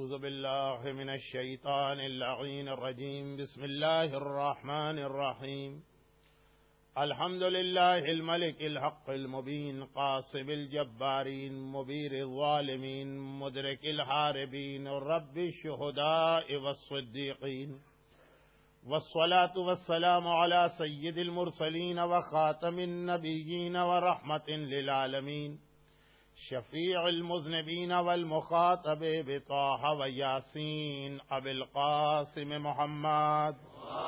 أعوذ بالله من الشيطان اللعين الرجيم. بسم الله الرحمن الرحيم. الحمد لله الملك الحق المبين قاصب الجبارين مبير الظالمين مدرك الحاربين رب الشهداء والصديقين، والصلاة والسلام على سيد المرسلين وخاتم النبيين ورحمة للعالمين، شفيع المذنبين والمخاطب بطه وياسين أبي القاسم محمد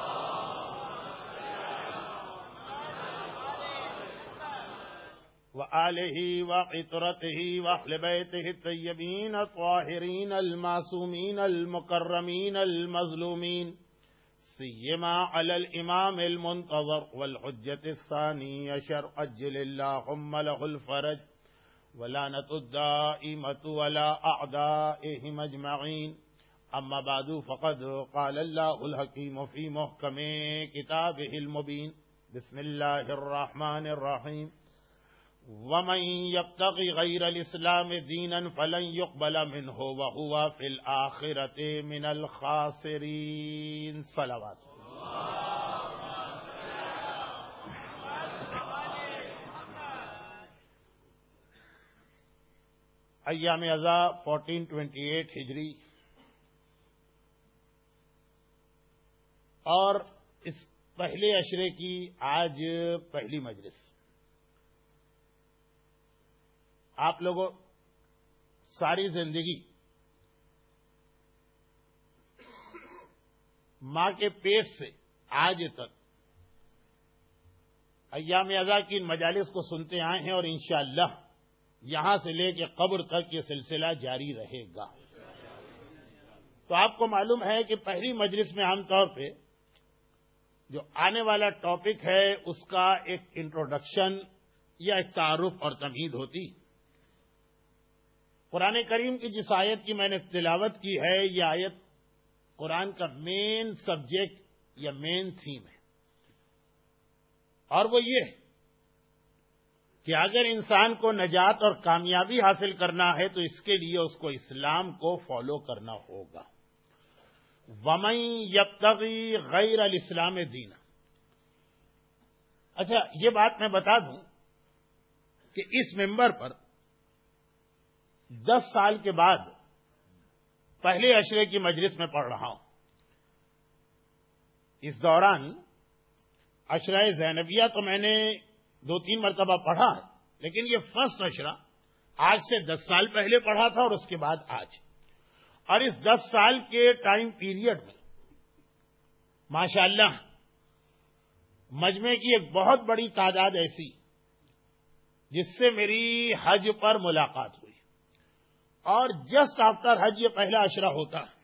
وآله وعطرته وأهل بيته الطيبين الطاهرين المعصومين المكرمين المظلومين، سيما على الإمام المنتظر والحجة الثاني عشر أجل اللهم له الفرج ولعنة الدائمة ولا أعدائهم أجمعين. أما بعد فقد قال الله الحكيم في محكم كتابه المبين. بسم الله الرحمن الرحيم. ومن يبتغي غير الإسلام دينا فلن يقبل منه وهو في الآخرة من الخاسرين. صلوات. ایام ازا 1428 ہجری اور اس پہلے عشرے کی آج پہلی مجلس. آپ لوگوں ساری زندگی ماں کے پیٹ سے آج تک ایام ازا کی ان مجالس کو سنتے آئے ہیں اور انشاءاللہ یہاں سے لے کے قبر تک یہ سلسلہ جاری رہے گا. تو آپ کو معلوم ہے کہ پہلی مجلس میں عام طور پہ جو آنے والا ٹاپک ہے اس کا ایک انٹروڈکشن یا ایک تعارف اور تمہید ہوتی. قرآن کریم کی جس آیت کی میں نے تلاوت کی ہے یہ آیت قرآن کا مین سبجیکٹ یا مین تھیم ہے، اور وہ یہ ہے کہ اگر انسان کو نجات اور کامیابی حاصل کرنا ہے تو اس کے لیے اس کو اسلام کو فالو کرنا ہوگا. وَمَن يَبْتَغِي غَيْرَ الْإِسْلَامِ دِينًا. اچھا یہ بات میں بتا دوں کہ اس ممبر پر 10 سال کے بعد پہلے عشرے کی مجلس میں پڑھ رہا ہوں. اس دوران عشرہ زینبیہ تو میں نے 2-3 مرتبہ پڑھا ہے، لیکن یہ فرسٹ عشرہ آج سے 10 سال پہلے پڑھا تھا اور اس کے بعد آج. اور اس 10 سال کے ٹائم پیریڈ میں ماشاءاللہ مجمع کی ایک بہت بڑی تعداد ایسی جس سے میری حج پر ملاقات ہوئی، اور جسٹ آفٹر حج یہ پہلا عشرہ ہوتا ہے.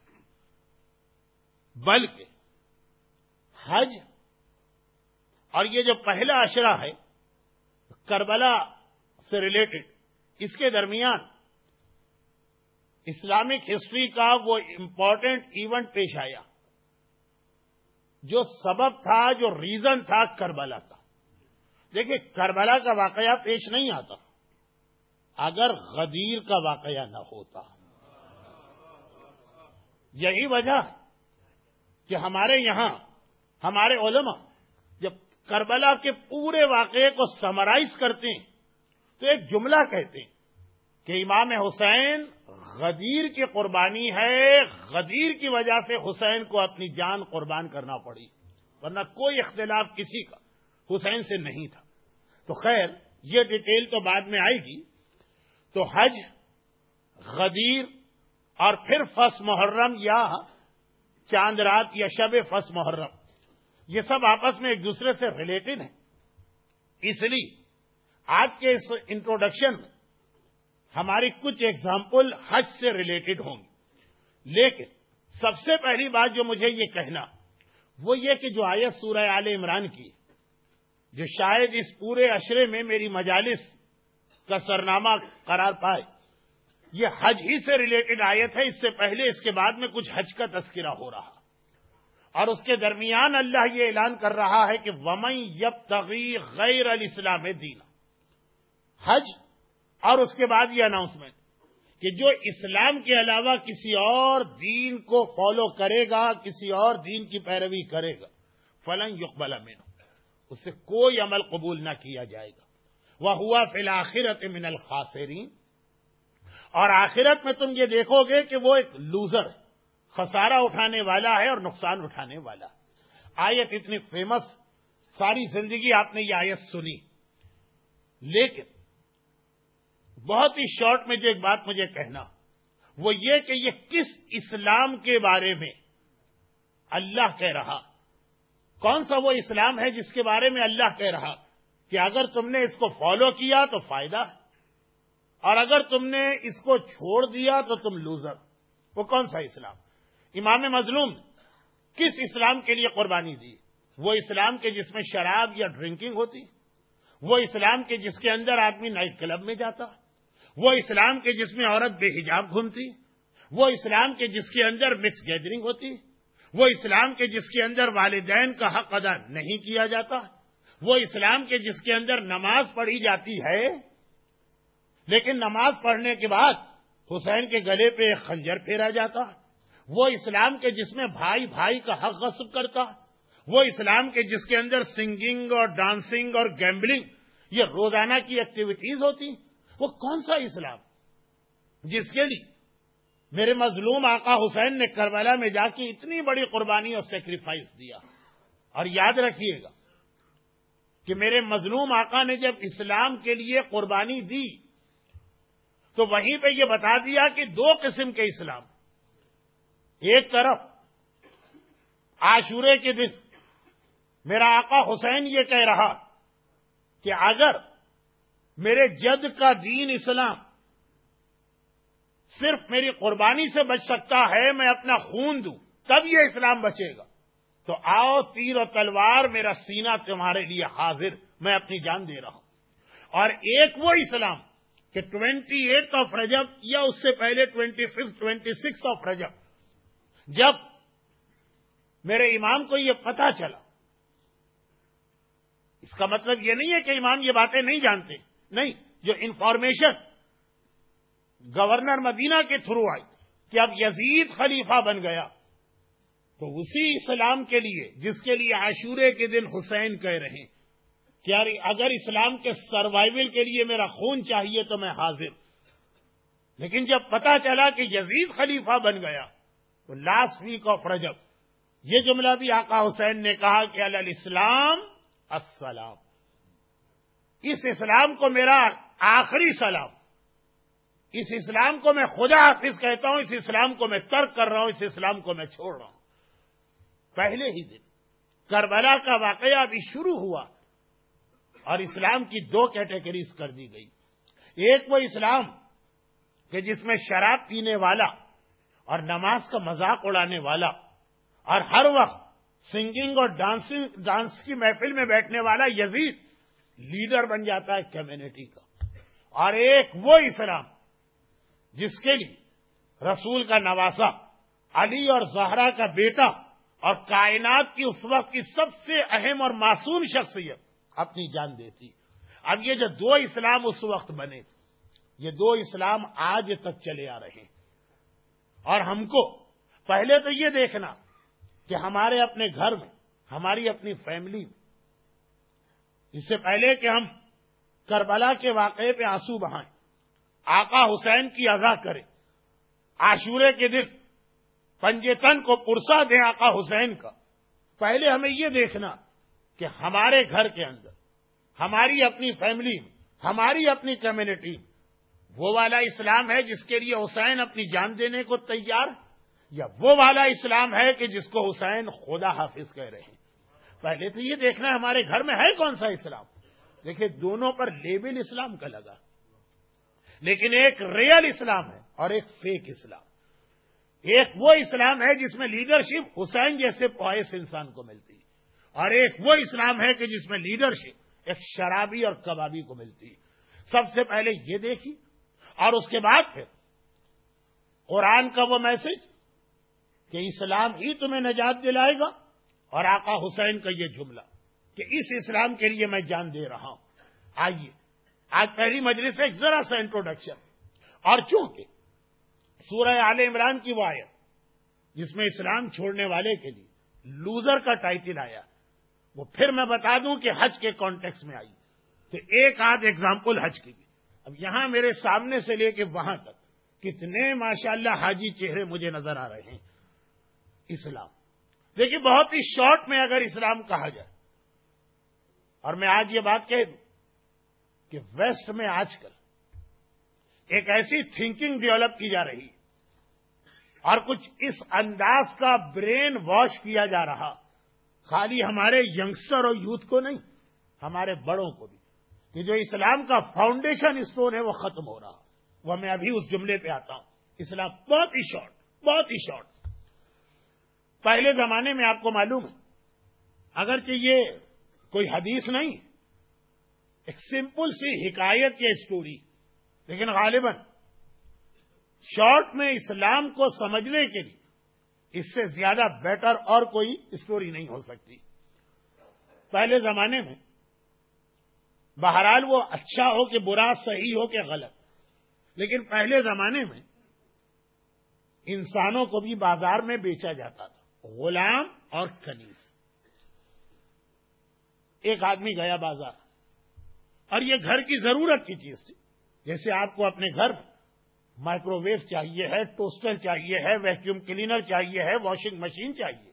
بلکہ حج اور یہ جو پہلا عشرہ ہے کربلا سے ریلیٹڈ، اس کے درمیان اسلامک ہسٹری کا وہ امپورٹنٹ ایونٹ پیش آیا جو سبب تھا، جو ریزن تھا کربلا کا. دیکھیں کربلا کا واقعہ پیش نہیں آتا اگر غدیر کا واقعہ نہ ہوتا. یہی وجہ ہے کہ ہمارے یہاں ہمارے علماء جب کربلا کے پورے واقعے کو سمرائز کرتے ہیں تو ایک جملہ کہتے ہیں کہ امام حسین غدیر کی قربانی ہے، غدیر کی وجہ سے حسین کو اپنی جان قربان کرنا پڑی، ورنہ کوئی اختلاف کسی کا حسین سے نہیں تھا. تو خیر یہ ڈیٹیل تو بعد میں آئے گی. تو حج، غدیر اور پھر فس محرم یا چاند رات یا شب فس محرم، یہ سب آپس میں ایک دوسرے سے ریلیٹڈ ہیں. اس لیے آج کے اس انٹروڈکشن میں ہماری کچھ ایگزامپل حج سے ریلیٹڈ ہوں گی. لیکن سب سے پہلی بات جو مجھے یہ کہنا وہ یہ کہ جو آیت سورہ آل عمران کی جو شاید اس پورے عشرے میں میری مجالس کا سرنامہ قرار پائے، یہ حج ہی سے ریلیٹڈ آیت ہے. اس سے پہلے اس کے بعد میں کچھ حج کا تذکرہ ہو رہا اور اس کے درمیان اللہ یہ اعلان کر رہا ہے کہ وَمَن يَبْتَغِي غَيْرَ الْإِسْلَامِ دِينًا. حج اور اس کے بعد یہ اناؤنسمنٹ کہ جو اسلام کے علاوہ کسی اور دین کو فالو کرے گا، کسی اور دین کی پیروی کرے گا، فلن یقبل منہ، اس سے کوئی عمل قبول نہ کیا جائے گا، وَهُوَ فِي الْآخِرَةِ مِنَ الْخَاسِرِينَ، اور آخرت میں تم یہ دیکھو گے کہ وہ ایک لوزر، خسارہ اٹھانے والا ہے اور نقصان اٹھانے والا۔ آیت اتنی فیمس، ساری زندگی آپ نے یہ آیت سنی، لیکن بہت ہی شارٹ میں جو ایک بات مجھے کہنا وہ یہ کہ یہ کس اسلام کے بارے میں اللہ کہہ رہا، کون سا وہ اسلام ہے جس کے بارے میں اللہ کہہ رہا کہ اگر تم نے اس کو فالو کیا تو فائدہ ہے اور اگر تم نے اس کو چھوڑ دیا تو تم لوزر۔ وہ کون سا اسلام؟ امام مظلوم کس اسلام کے لیے قربانی دی؟ وہ اسلام کے جس میں شراب یا ڈرنکنگ ہوتی، وہ اسلام کے جس کے اندر آدمی نائٹ کلب میں جاتا، وہ اسلام کے جس میں عورت بے حجاب گھومتی، وہ اسلام کے جس کے اندر مکس گیدرنگ ہوتی، وہ اسلام کے جس کے اندر والدین کا حق ادا نہیں کیا جاتا، وہ اسلام کے جس کے اندر نماز پڑھی جاتی ہے لیکن نماز پڑھنے کے بعد حسین کے گلے پہ ایک خنجر پھیرا جاتا، وہ اسلام کے جس میں بھائی بھائی کا حق غصب کرتا، وہ اسلام کے جس کے اندر سنگنگ اور ڈانسنگ اور گیمبلنگ یہ روزانہ کی ایکٹیویٹیز ہوتی، وہ کون سا اسلام جس کے لیے میرے مظلوم آقا حسین نے کربلا میں جا کے اتنی بڑی قربانی اور سیکریفائس دیا؟ اور یاد رکھیے گا کہ میرے مظلوم آقا نے جب اسلام کے لیے قربانی دی تو وہیں پہ یہ بتا دیا کہ دو قسم کے اسلام، ایک طرف عاشورے کے دن میرا آقا حسین یہ کہہ رہا کہ اگر میرے جد کا دین اسلام صرف میری قربانی سے بچ سکتا ہے، میں اپنا خون دوں تب یہ اسلام بچے گا، تو آؤ تیر و تلوار میرا سینہ تمہارے لیے حاضر، میں اپنی جان دے رہا ہوں۔ اور ایک وہ اسلام کہ 28 آف رجب یا اس سے پہلے 26 آف رجب جب میرے امام کو یہ پتا چلا، اس کا مطلب یہ نہیں ہے کہ امام یہ باتیں نہیں جانتے، نہیں، جو انفارمیشن گورنر مدینہ کے تھرو آئی کہ اب یزید خلیفہ بن گیا، تو اسی اسلام کے لیے جس کے لیے عاشورے کے دن حسین کہہ رہے ہیں کہ اگر اسلام کے سروائیول کے لیے میرا خون چاہیے تو میں حاضر، لیکن جب پتا چلا کہ یزید خلیفہ بن گیا تو لاسٹ ویک آف رجب یہ جملہ بھی آقا حسین نے کہا کہ علی الاسلام السلام، اس اسلام کو میرا آخری سلام، اس اسلام کو میں خدا حافظ کہتا ہوں، اس اسلام کو میں ترک کر رہا ہوں، اس اسلام کو میں چھوڑ رہا ہوں۔ پہلے ہی دن کربلا کا واقعہ ابھی شروع ہوا اور اسلام کی دو کیٹیگریز کر دی گئی، ایک وہ اسلام کہ جس میں شراب پینے والا اور نماز کا مذاق اڑانے والا اور ہر وقت سنگنگ اور ڈانس کی محفل میں بیٹھنے والا یزید لیڈر بن جاتا ہے کمیونٹی کا، اور ایک وہ اسلام جس کے لیے رسول کا نواسا علی اور زہرا کا بیٹا اور کائنات کی اس وقت کی سب سے اہم اور معصوم شخصیت اپنی جان دیتی۔ اب یہ جو دو اسلام اس وقت بنے، یہ دو اسلام آج تک چلے آ رہے ہیں، اور ہم کو پہلے تو یہ دیکھنا کہ ہمارے اپنے گھر میں، ہماری اپنی فیملی میں، اس سے پہلے کہ ہم کربلا کے واقعے پہ آنسو بہائیں، آقا حسین کی عزا کریں، عاشورے کے دن پنجے تن کو پرسا دیں آقا حسین کا، پہلے ہمیں یہ دیکھنا کہ ہمارے گھر کے اندر، ہماری اپنی فیملی میں، ہماری اپنی کمیونٹی میں وہ والا اسلام ہے جس کے لیے حسین اپنی جان دینے کو تیار، یا وہ والا اسلام ہے کہ جس کو حسین خدا حافظ کہہ رہے ہیں۔ پہلے تو یہ دیکھنا ہے ہمارے گھر میں ہے کون سا اسلام۔ دیکھیں دونوں پر لیبل اسلام کا لگا، لیکن ایک ریئل اسلام ہے اور ایک فیک اسلام۔ ایک وہ اسلام ہے جس میں لیڈرشپ حسین جیسے پوائس انسان کو ملتی، اور ایک وہ اسلام ہے کہ جس میں لیڈرشپ ایک شرابی اور کبابی کو ملتی۔ سب سے پہلے یہ دیکھی، اور اس کے بعد پھر قرآن کا وہ میسج کہ اسلام ہی تمہیں نجات دلائے گا، اور آقا حسین کا یہ جملہ کہ اس اسلام کے لیے میں جان دے رہا ہوں۔ آئیے آج پہلی مجلس سے ایک ذرا سا انٹروڈکشن، اور چونکہ سورہ آل عمران کی وہ آیت جس میں اسلام چھوڑنے والے کے لیے لوزر کا ٹائٹل آیا، وہ پھر میں بتا دوں کہ حج کے کانٹیکس میں آئی، تو ایک آدھ ایگزامپل حج کی بھی۔ اب یہاں میرے سامنے سے لے کے وہاں تک کتنے ماشاءاللہ حاجی چہرے مجھے نظر آ رہے ہیں۔ اسلام دیکھیے، بہت ہی شارٹ میں اگر اسلام کہا جائے، اور میں آج یہ بات کہہ دوں کہ ویسٹ میں آج کل ایک ایسی تھنکنگ ڈیولپ کی جا رہی اور کچھ اس انداز کا برین واش کیا جا رہا، خالی ہمارے ینگسٹر اور یوتھ کو نہیں، ہمارے بڑوں کو بھی، کہ جو اسلام کا فاؤنڈیشن اسٹون ہے وہ ختم ہو رہا۔ وہ میں ابھی اس جملے پہ آتا ہوں۔ اسلام بہت ہی شارٹ۔ پہلے زمانے میں آپ کو معلوم ہے، اگرچہ یہ کوئی حدیث نہیں، ایک سمپل سی حکایت یا اسٹوری، لیکن غالباً شارٹ میں اسلام کو سمجھنے کے لیے اس سے زیادہ بیٹر اور کوئی اسٹوری نہیں ہو سکتی۔ پہلے زمانے میں بہرحال وہ اچھا ہو کہ برا، صحیح ہو کہ غلط، لیکن پہلے زمانے میں انسانوں کو بھی بازار میں بیچا جاتا تھا، غلام اور کنیز۔ ایک آدمی گیا بازار، اور یہ گھر کی ضرورت کی چیز تھی، جیسے آپ کو اپنے گھر مائکرو ویو چاہیے ہے، ٹوسٹر چاہیے ہے، ویکیوم کلینر چاہیے ہے، واشنگ مشین چاہیے،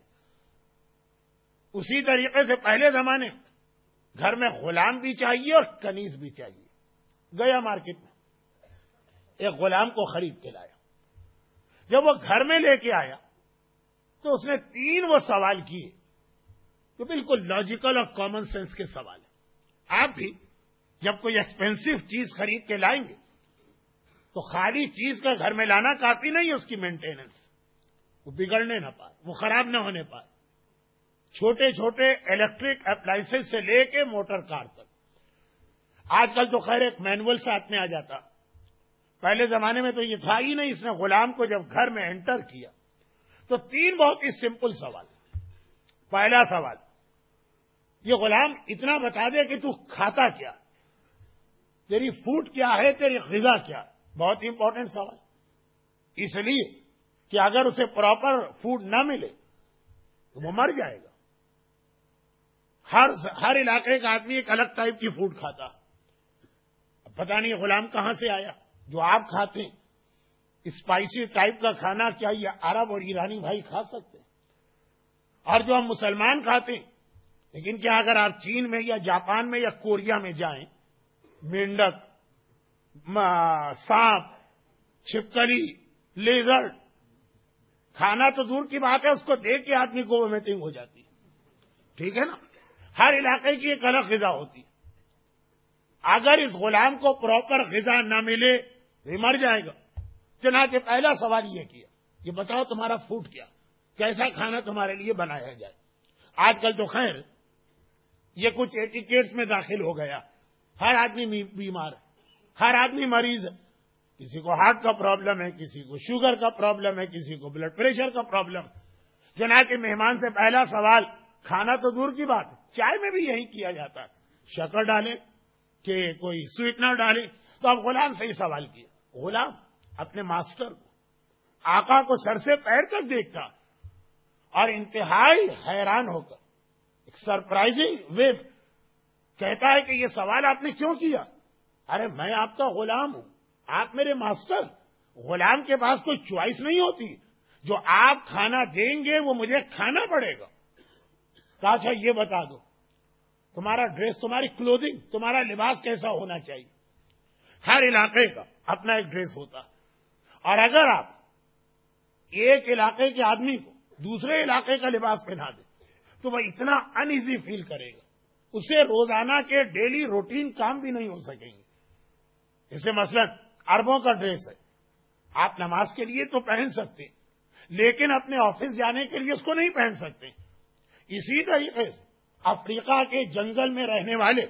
اسی طریقے سے پہلے زمانے میں گھر میں غلام بھی چاہیے اور کنیز بھی چاہیے۔ گیا مارکیٹ میں، ایک غلام کو خرید کے لایا۔ جب وہ گھر میں لے کے آیا تو اس نے 3 وہ سوال کیے جو بالکل لاجیکل اور کامن سینس کے سوال ہیں۔ آپ بھی جب کوئی ایکسپینسو چیز خرید کے لائیں گے تو خالی چیز کا گھر میں لانا کافی نہیں ہے، اس کی مینٹیننس، وہ بگڑنے نہ پائے، وہ خراب نہ ہونے پائے۔ چھوٹے چھوٹے الیکٹرک اپلائنسز سے لے کے موٹر کار تک، آج کل تو خیر ایک مینول ساتھ میں آ جاتا، پہلے زمانے میں تو یہ تھا ہی نہیں۔ اس نے غلام کو جب گھر میں انٹر کیا تو 3 بہت ہی سمپل سوال۔ پہلا سوال، یہ غلام اتنا بتا دے کہ تو کھاتا کیا، تیری فوڈ کیا ہے، تیری غذا کیا۔ بہت ہی امپورٹنٹ سوال، اس لیے کہ اگر اسے پراپر فوڈ نہ ملے تو وہ مر جائے گا۔ ہر علاقے کا آدمی ایک الگ ٹائپ کی فوڈ کھاتا، اب پتہ نہیں غلام کہاں سے آیا جو آپ کھاتے ہیں۔ اسپائسی ٹائپ کا کھانا کیا یہ عرب اور ایرانی بھائی کھا سکتے ہیں؟ اور جو ہم مسلمان کھاتے ہیں، لیکن کیا اگر آپ چین میں یا جاپان میں یا کوریا میں جائیں، مینڈک، سانپ، چھپکلی، لیزرڈ، کھانا تو دور کی بات ہے، اس کو دیکھ کے آدمی کو وومیٹنگ ہو جاتی ہے، ٹھیک ہے نا؟ ہر علاقے کی ایک الگ غذا ہوتی ہے۔ اگر اس غلام کو پراپر غذا نہ ملے یہ مر جائے گا۔ چنانچہ پہلا سوال یہ کیا، یہ بتاؤ تمہارا فوڈ کیا، کیسا کھانا تمہارے لیے بنایا جائے۔ آج کل تو خیر یہ کچھ ایٹیکیٹس میں داخل ہو گیا، ہر آدمی بیمار ہے، ہر آدمی مریض ہے، کسی کو ہارٹ کا پرابلم ہے، کسی کو شوگر کا پرابلم ہے، کسی کو بلڈ پریشر کا پرابلم۔ چنانچہ مہمان سے پہلا سوال، کھانا تو دور کی بات ہے، چائے میں بھی یہی کیا جاتا ہے، شکر ڈالے کہ کوئی سویٹنر ڈالے۔ تو اب غلام سے ہی سوال کیا، غلام اپنے ماسٹر کو، آقا کو سر سے پیر تک دیکھتا اور انتہائی حیران ہو کر ایک سرپرائزنگ وے کہتا ہے کہ یہ سوال آپ نے کیوں کیا؟ ارے میں آپ کا غلام ہوں، آپ میرے ماسٹر۔ غلام کے پاس کوئی چوائس نہیں ہوتی، جو آپ کھانا دیں گے وہ مجھے کھانا پڑے گا۔ کہا اچھا یہ بتا دو تمہارا ڈریس، تمہاری کلودنگ، تمہارا لباس کیسا ہونا چاہیے؟ ہر علاقے کا اپنا ایک ڈریس ہوتا، اور اگر آپ ایک علاقے کے آدمی کو دوسرے علاقے کا لباس پہنا دیں تو وہ اتنا ان ایزی فیل کرے گا، اسے روزانہ کے ڈیلی روٹین کام بھی نہیں ہو سکیں گے۔ جیسے مثلا عربوں کا ڈریس ہے، آپ نماز کے لیے تو پہن سکتے لیکن اپنے آفس جانے کے لیے اس کو نہیں پہن سکتے۔ اسی طریقے سے افریقہ کے جنگل میں رہنے والے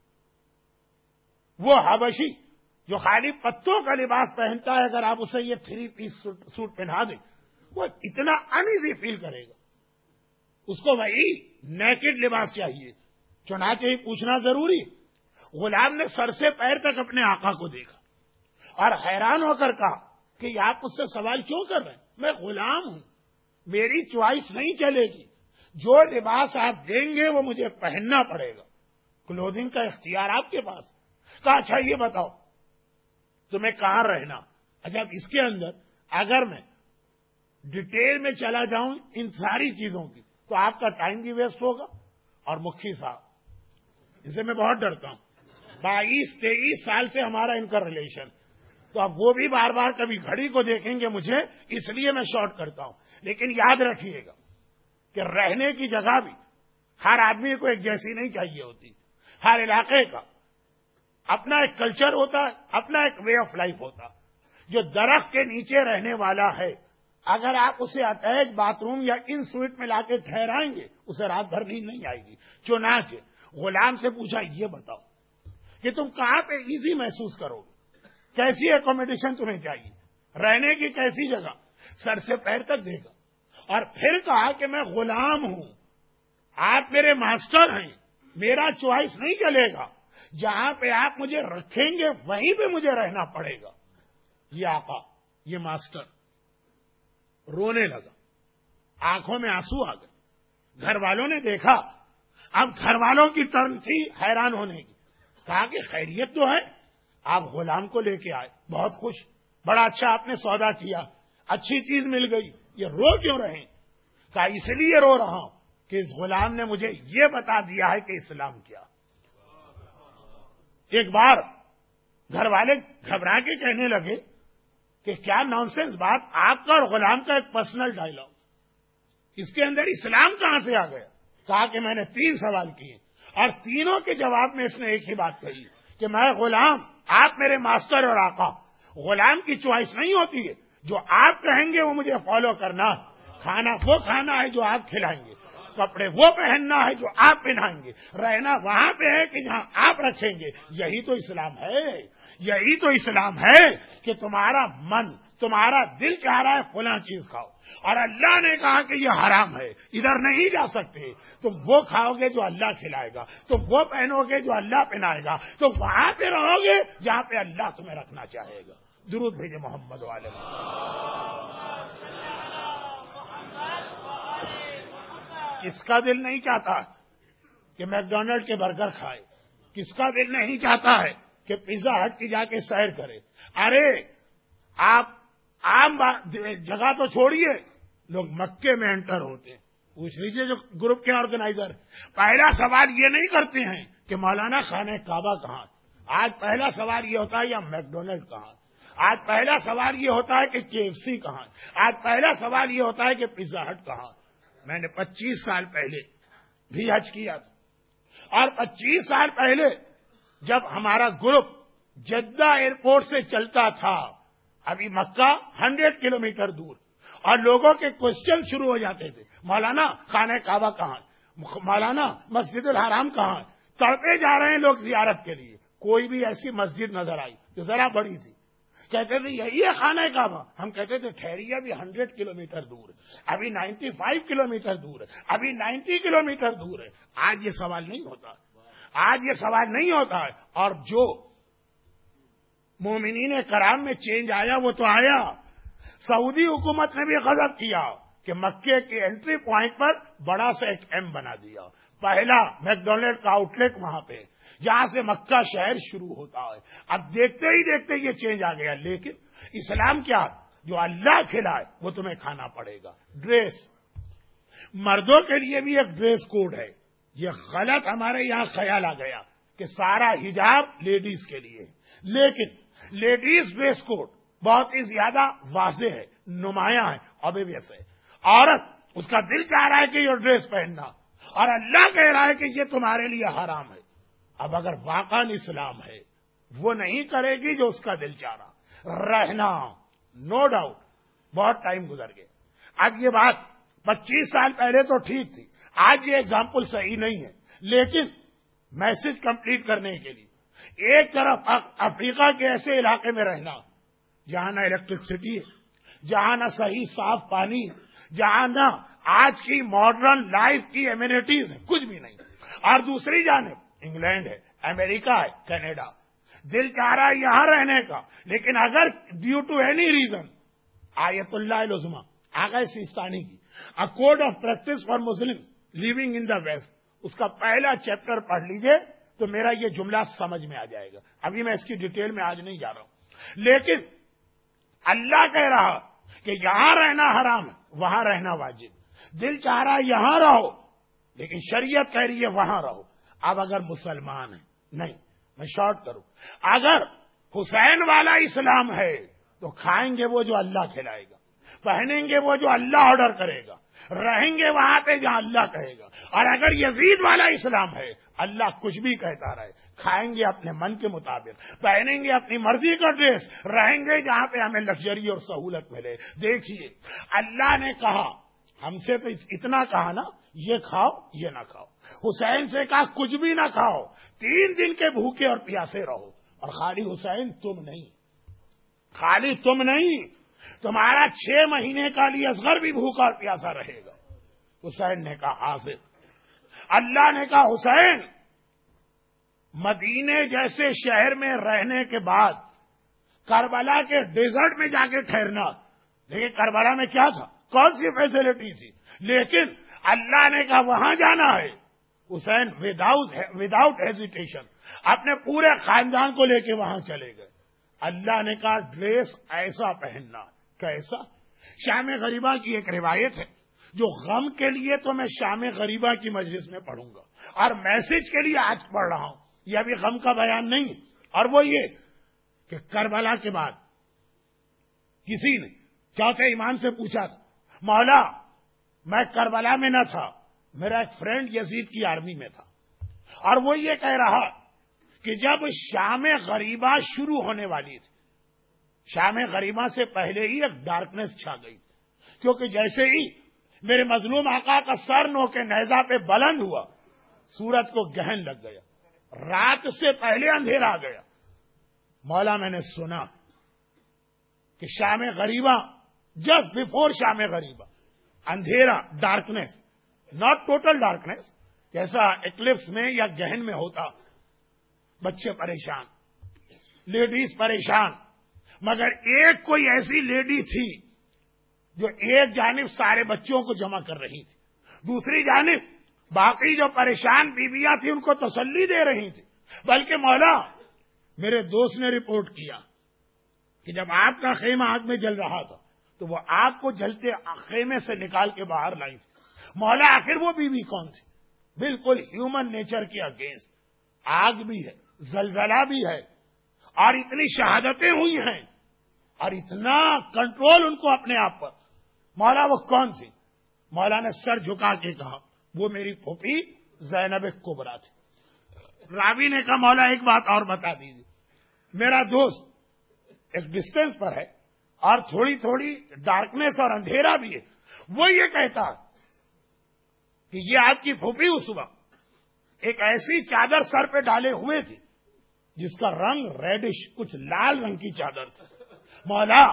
وہ حبشی جو خالی پتوں کا لباس پہنتا ہے، اگر آپ اسے یہ 3 پیس سوٹ پہنا دیں وہ اتنا ان ایزی فیل کرے گا، اس کو وہی نیکڈ لباس چاہیے۔ چنانچہ ہی پوچھنا ضروری، غلام نے سر سے پیر تک اپنے آقا کو دیکھا اور حیران ہو کر کہا کہ آپ مجھ سے سوال کیوں کر رہے ہیں؟ میں غلام ہوں، میری چوائس نہیں چلے گی، جو لباس آپ دیں گے وہ مجھے پہننا پڑے گا، کلودنگ کا اختیار آپ کے پاس۔ کہا اچھا یہ بتاؤ تمہیں کہاں رہنا؟ اچھا اس کے اندر اگر میں ڈیٹیل میں چلا جاؤں ان ساری چیزوں کی تو آپ کا ٹائم بھی ویسٹ ہوگا، اور مکھی صاحب اسے میں بہت ڈرتا ہوں، 22-23 سال سے ہمارا ان کا ریلیشن، تو اب وہ بھی بار بار کبھی گھڑی کو دیکھیں گے مجھے، اس لیے میں شارٹ کرتا ہوں۔ لیکن یاد رکھیے گا کہ رہنے کی جگہ بھی ہر آدمی کو ایک جیسی نہیں چاہیے ہوتی، ہر علاقے کا اپنا ایک کلچر ہوتا ہے، اپنا ایک وے آف لائف ہوتا ہے۔ جو درخت کے نیچے رہنے والا ہے، اگر آپ اسے اٹیچ باتھ روم یا ان سویٹ میں لا کے ٹھہرائیں گے، اسے رات بھر نیند نہیں آئے گی۔ چنانچہ غلام سے پوچھا یہ بتاؤ کہ تم کہاں پہ ایزی محسوس کرو گے، کیسی اکوموڈیشن تمہیں چاہیے، رہنے کی کیسی جگہ، سر سے پیر تک دے گا۔ اور پھر کہا کہ میں غلام ہوں، آپ میرے ماسٹر ہیں، میرا چوائس نہیں چلے گا، جہاں پہ آپ مجھے رکھیں گے وہیں پہ مجھے رہنا پڑے گا۔ یہ آقا، یہ ماسٹر رونے لگا، آنکھوں میں آنسو آ گئے۔ گھر والوں نے دیکھا، اب گھر والوں کی ٹرن تھی حیران ہونے کی۔ کہا کہ خیریت تو ہے، آپ غلام کو لے کے آئے، بہت خوش، بڑا اچھا آپ نے سودا کیا، اچھی چیز مل گئی، یہ رو کیوں رہے؟ کہا اس لیے رو رہا ہوں کہ اس غلام نے مجھے یہ بتا دیا ہے کہ اسلام کیا۔ ایک بار گھر والے گھبرا کے کہنے لگے کہ کیا نانسنس بات، آپ کا اور غلام کا ایک پرسنل ڈائلاگ، اس کے اندر اسلام کہاں سے آ گیا؟ کہا کہ میں نے 3 سوال کیے اور تینوں کے جواب میں اس نے ایک ہی بات کہی کہ میں غلام، آپ میرے ماسٹر اور آقا، غلام کی چوائس نہیں ہوتی ہے، جو آپ کہیں گے وہ مجھے فالو کرنا، کھانا وہ کھانا ہے جو آپ کھلائیں گے، کپڑے وہ پہننا ہے جو آپ پہنائیں گے، رہنا وہاں پہ ہے کہ جہاں آپ رکھیں گے۔ یہی تو اسلام ہے، یہی تو اسلام ہے کہ تمہارا من، تمہارا دل چاہ رہا ہے فلاں چیز کھاؤ، اور اللہ نے کہا کہ یہ حرام ہے، ادھر نہیں جا سکتے، تم وہ کھاؤ گے جو اللہ کھلائے گا، تم وہ پہنو گے جو اللہ پہنائے گا، تم وہاں پہ رہو گے جہاں پہ اللہ تمہیں رکھنا چاہے گا۔ درود بھیجے محمد والے۔ کس کا دل نہیں چاہتا کہ میک ڈونلڈ کے برگر کھائے؟ کس کا دل نہیں چاہتا ہے کہ پیزا ہٹ کی جا کے سیر کرے؟ ارے آپ عام جگہ تو چھوڑیے، لوگ مکے میں انٹر ہوتے ہیں، پوچھ لیجیے جو گروپ کے آرگنائزر، پہلا سوال یہ نہیں کرتے ہیں کہ مولانا خانہ کعبہ کہاں، آج پہلا سوال یہ ہوتا ہے یا میک ڈونلڈ کہاں، آج پہلا سوال یہ ہوتا ہے کہ KFC کہاں، آج پہلا سوال یہ ہوتا ہے کہ پیزا ہٹ کہاں۔ میں نے 25 سال پہلے بھی حج کیا تھا، اور 25 سال پہلے جب ہمارا گروپ جدہ ایئرپورٹ سے چلتا تھا، ابھی مکہ 100 کلومیٹر دور، اور لوگوں کے کوسچن شروع ہو جاتے تھے، مولانا خانہ کعبہ کہاں، مولانا مسجد الحرام کہاں، تڑپے جا رہے ہیں لوگ زیارت کے لیے، کوئی بھی ایسی مسجد نظر آئی جو ذرا بڑی تھی، کہتے تھے یہی ہے خانہ کعبہ، ہم کہتے تھے ٹھہریے ابھی 100 کلومیٹر دور ہے، ابھی 95 کلومیٹر دور ہے، ابھی 90 کلومیٹر دور ہے۔ آج یہ سوال نہیں ہوتا، آج یہ سوال نہیں ہوتا ہے، اور جو مومنین کرام میں چینج آیا وہ تو آیا۔ سعودی حکومت نے بھی غضب کیا کہ مکے کے انٹری پوائنٹ پر بڑا سا ایک ایم بنا دیا، پہلا میک ڈونلڈ کا آؤٹ لیٹ وہاں پہ، جہاں سے مکہ شہر شروع ہوتا ہے۔ اب دیکھتے ہی دیکھتے یہ چینج آ گیا، لیکن اسلام کیا، جو اللہ کھلائے وہ تمہیں کھانا پڑے گا۔ ڈریس، مردوں کے لیے بھی ایک ڈریس کوڈ ہے، یہ غلط ہمارے یہاں خیال آ گیا کہ سارا حجاب لیڈیز کے لیے، لیکن لیڈیز ڈریس کوڈ بہت ہی زیادہ واضح ہے، نمایاں ہے، obvious ہے۔ عورت اس کا دل چاہ رہا ہے کہ یہ ڈریس پہننا، اور اللہ کہہ رہا ہے کہ یہ تمہارے لیے حرام ہے۔ اب اگر واقعا اسلام ہے، وہ نہیں کرے گی جو اس کا دل چاہ رہا، رہنا نو ڈاؤٹ، بہت ٹائم گزر گیا۔ اب یہ بات 25 سال پہلے تو ٹھیک تھی، آج یہ ایگزامپل صحیح نہیں ہے، لیکن میسج کمپلیٹ کرنے کے لیے ایک طرف افریقہ کے ایسے علاقے میں رہنا جہاں نہ الیکٹرسٹی ہے، جہاں نہ صحیح صاف پانی ہے، جہاں نہ آج کی ماڈرن لائف کی ایمینٹیز ہیں، کچھ بھی نہیں، اور دوسری جانب انگلینڈ ہے، امریکہ ہے، کینیڈا، دل چاہ رہا ہے یہاں رہنے کا، لیکن اگر ڈیو ٹو اینی ریزن، آیت اللہ العظمی آغا سیستانی کی a code of practice for Muslim living in the west, اس کا پہلا چیپٹر پڑھ لیجئے تو میرا یہ جملہ سمجھ میں آ جائے گا. ابھی میں اس کی ڈیٹیل میں آج نہیں جا رہا ہوں، لیکن اللہ کہہ رہا کہ یہاں رہنا حرام ہے، وہاں رہنا واجب. دل چاہ رہا ہے یہاں رہو، لیکن شریعت کہہ رہی ہے وہاں رہو. اب اگر مسلمان ہیں، نہیں میں شارٹ کروں، اگر حسین والا اسلام ہے تو کھائیں گے وہ جو اللہ کھلائے گا، پہنیں گے وہ جو اللہ آرڈر کرے گا، رہیں گے وہاں پہ جہاں اللہ کہے گا. اور اگر یزید والا اسلام ہے، اللہ کچھ بھی کہتا رہے، کھائیں گے اپنے من کے مطابق، پہنیں گے اپنی مرضی کا ڈریس، رہیں گے جہاں پہ ہمیں لگژری اور سہولت ملے. دیکھیے اللہ نے کہا، ہم سے تو اتنا کہا نا، یہ کھاؤ یہ نہ کھاؤ. حسین سے کہا کچھ بھی نہ کھاؤ، 3 دن کے بھوکے اور پیاسے رہو. اور خالی حسین تم نہیں، خالی تم نہیں، تمہارا 6 مہینے کا علی اصغر بھی بھوکا اور پیاسا رہے گا. حسین نے کہا حاضر. اللہ نے کہا حسین، مدینے جیسے شہر میں رہنے کے بعد کربلا کے ڈیزرٹ میں جا کے ٹھہرنا. دیکھیں کربلا میں کیا تھا، کون سی فیسلٹی تھی، لیکن اللہ نے کہا وہاں جانا ہے. حسین وداؤٹ ہیزیٹیشن اپنے پورے خاندان کو لے کے وہاں چلے گئے. اللہ نے کہا ڈریس ایسا پہننا. کیسا؟ شام غریبہ کی ایک روایت ہے جو غم کے لیے تو میں شام غریبہ کی مجلس میں پڑھوں گا، اور میسج کے لیے آج پڑھ رہا ہوں. یہ ابھی غم کا بیان نہیں ہے، اور وہ یہ کہ کربلا کے بعد کسی نے چوتھے امام سے پوچھا تھا، مولا میں کربلا میں نہ تھا، میرا ایک فرینڈ یزید کی آرمی میں تھا، اور وہ یہ کہہ رہا کہ جب شام غریبہ شروع ہونے والی تھی، شام غریبہ سے پہلے ہی ایک ڈارکنیس چھا گئی، کیونکہ جیسے ہی میرے مظلوم آقا کا سر نو کے نیزہ پہ بلند ہوا، سورج کو گہن لگ گیا، رات سے پہلے اندھیرا آ گیا. مولا میں نے سنا کہ شام غریبہ، جسٹ بفور شام غریبہ، اندھیرا، ڈارکنیس، ناٹ ٹوٹل ڈارکنیس جیسا ایکلپس میں یا گہن میں ہوتا. بچے پریشان، لیڈیز پریشان، مگر ایک کوئی ایسی لیڈی تھی جو ایک جانب سارے بچوں کو جمع کر رہی تھی، دوسری جانب باقی جو پریشان بیویاں تھیں ان کو تسلی دے رہی تھی. بلکہ مولا میرے دوست نے رپورٹ کیا کہ جب آپ کا خیمہ آگ میں جل رہا تھا تو وہ آگ کو جلتے خیمے سے نکال کے باہر لائی تھی. مولا آخر وہ بیوی کون تھی؟ بالکل ہیومن نیچر کے اگینسٹ. آگ بھی ہے، زلزلہ بھی ہے، اور اتنی شہادتیں ہوئی ہیں اور اتنا کنٹرول ان کو اپنے آپ پر. مولا وہ کون تھی؟ مولا نے سر جھکا کے کہا وہ میری پھوپھی زینب کبریٰ تھی. راوی نے کہا مولا ایک بات اور بتا دیجیے، میرا دوست ایک ڈسٹینس پر ہے اور تھوڑی تھوڑی ڈارکنیس اور اندھیرا بھی ہے، وہ یہ کہتا کہ یہ آپ کی پھوپھی اس وقت ایک ایسی چادر سر پہ ڈالے ہوئے تھی جس کا رنگ ریڈش، کچھ لال رنگ کی چادر تھی. مولا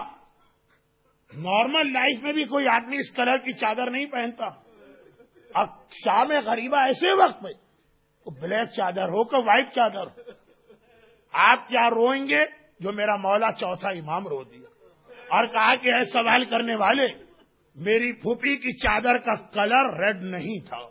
نارمل لائف میں بھی کوئی آدمی اس کلر کی چادر نہیں پہنتا، اب شام غریبہ ایسے وقت میں بلیک چادر ہو کہ وائٹ چادر ہو. آپ کیا روئیں گے جو میرا مولا چوتھا امام رو دیا اور کہا کہ اے سوال کرنے والے، میری پھوپھی کی چادر کا کلر ریڈ نہیں تھا،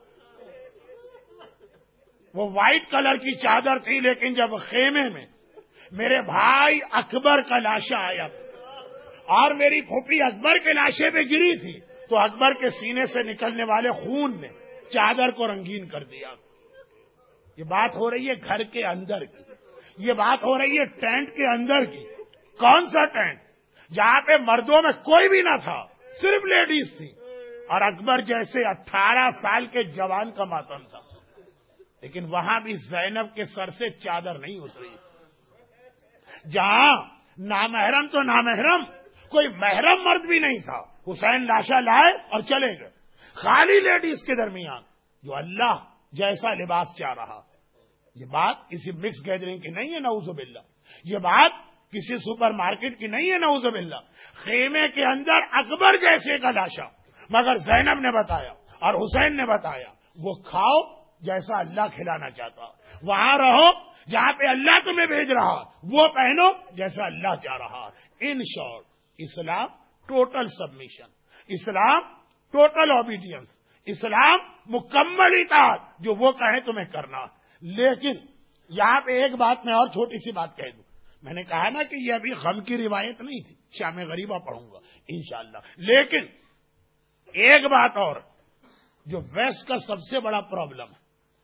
وہ وائٹ کلر کی چادر تھی. لیکن جب خیمے میں میرے بھائی اکبر کا لاشا آیا اور میری پھوپھی اکبر کے لاشے پہ گری تھی تو اکبر کے سینے سے نکلنے والے خون نے چادر کو رنگین کر دیا. یہ بات ہو رہی ہے گھر کے اندر کی، یہ بات ہو رہی ہے ٹینٹ کے اندر کی. کون سا ٹینٹ؟ جہاں پہ مردوں میں کوئی بھی نہ تھا، صرف لیڈیز تھی، اور اکبر جیسے 18 سال کے جوان کا ماتم تھا. لیکن وہاں بھی زینب کے سر سے چادر نہیں اتری. جہاں نامحرم تو نامحرم، کوئی محرم مرد بھی نہیں تھا. حسین لاشا لائے اور چلے گئے، خالی لیڈیز کے درمیان جو اللہ جیسا لباس چاہ رہا. یہ بات کسی مکس گیدرنگ کی نہیں ہے نعوذ باللہ، یہ بات کسی سپر مارکیٹ کی نہیں ہے نعوذ باللہ. خیمے کے اندر اکبر جیسے کا لاشا، مگر زینب نے بتایا اور حسین نے بتایا وہ کھاؤ جیسا اللہ کھلانا چاہتا، وہاں رہو جہاں پہ اللہ تمہیں بھیج رہا، وہ پہنو جیسا اللہ چاہ رہا. In short, Islam total submission, Islam total obedience, Islam مکمل اطاعت، جو وہ کہیں تمہیں کرنا. لیکن یہاں پہ ایک بات میں اور چھوٹی سی بات کہہ دوں. میں نے کہا نا کہ یہ ابھی غم کی روایت نہیں تھی، شام غریبہ پڑھوں گا انشاءاللہ. لیکن ایک بات اور جو ویسٹ کا سب سے بڑا پرابلم ہے،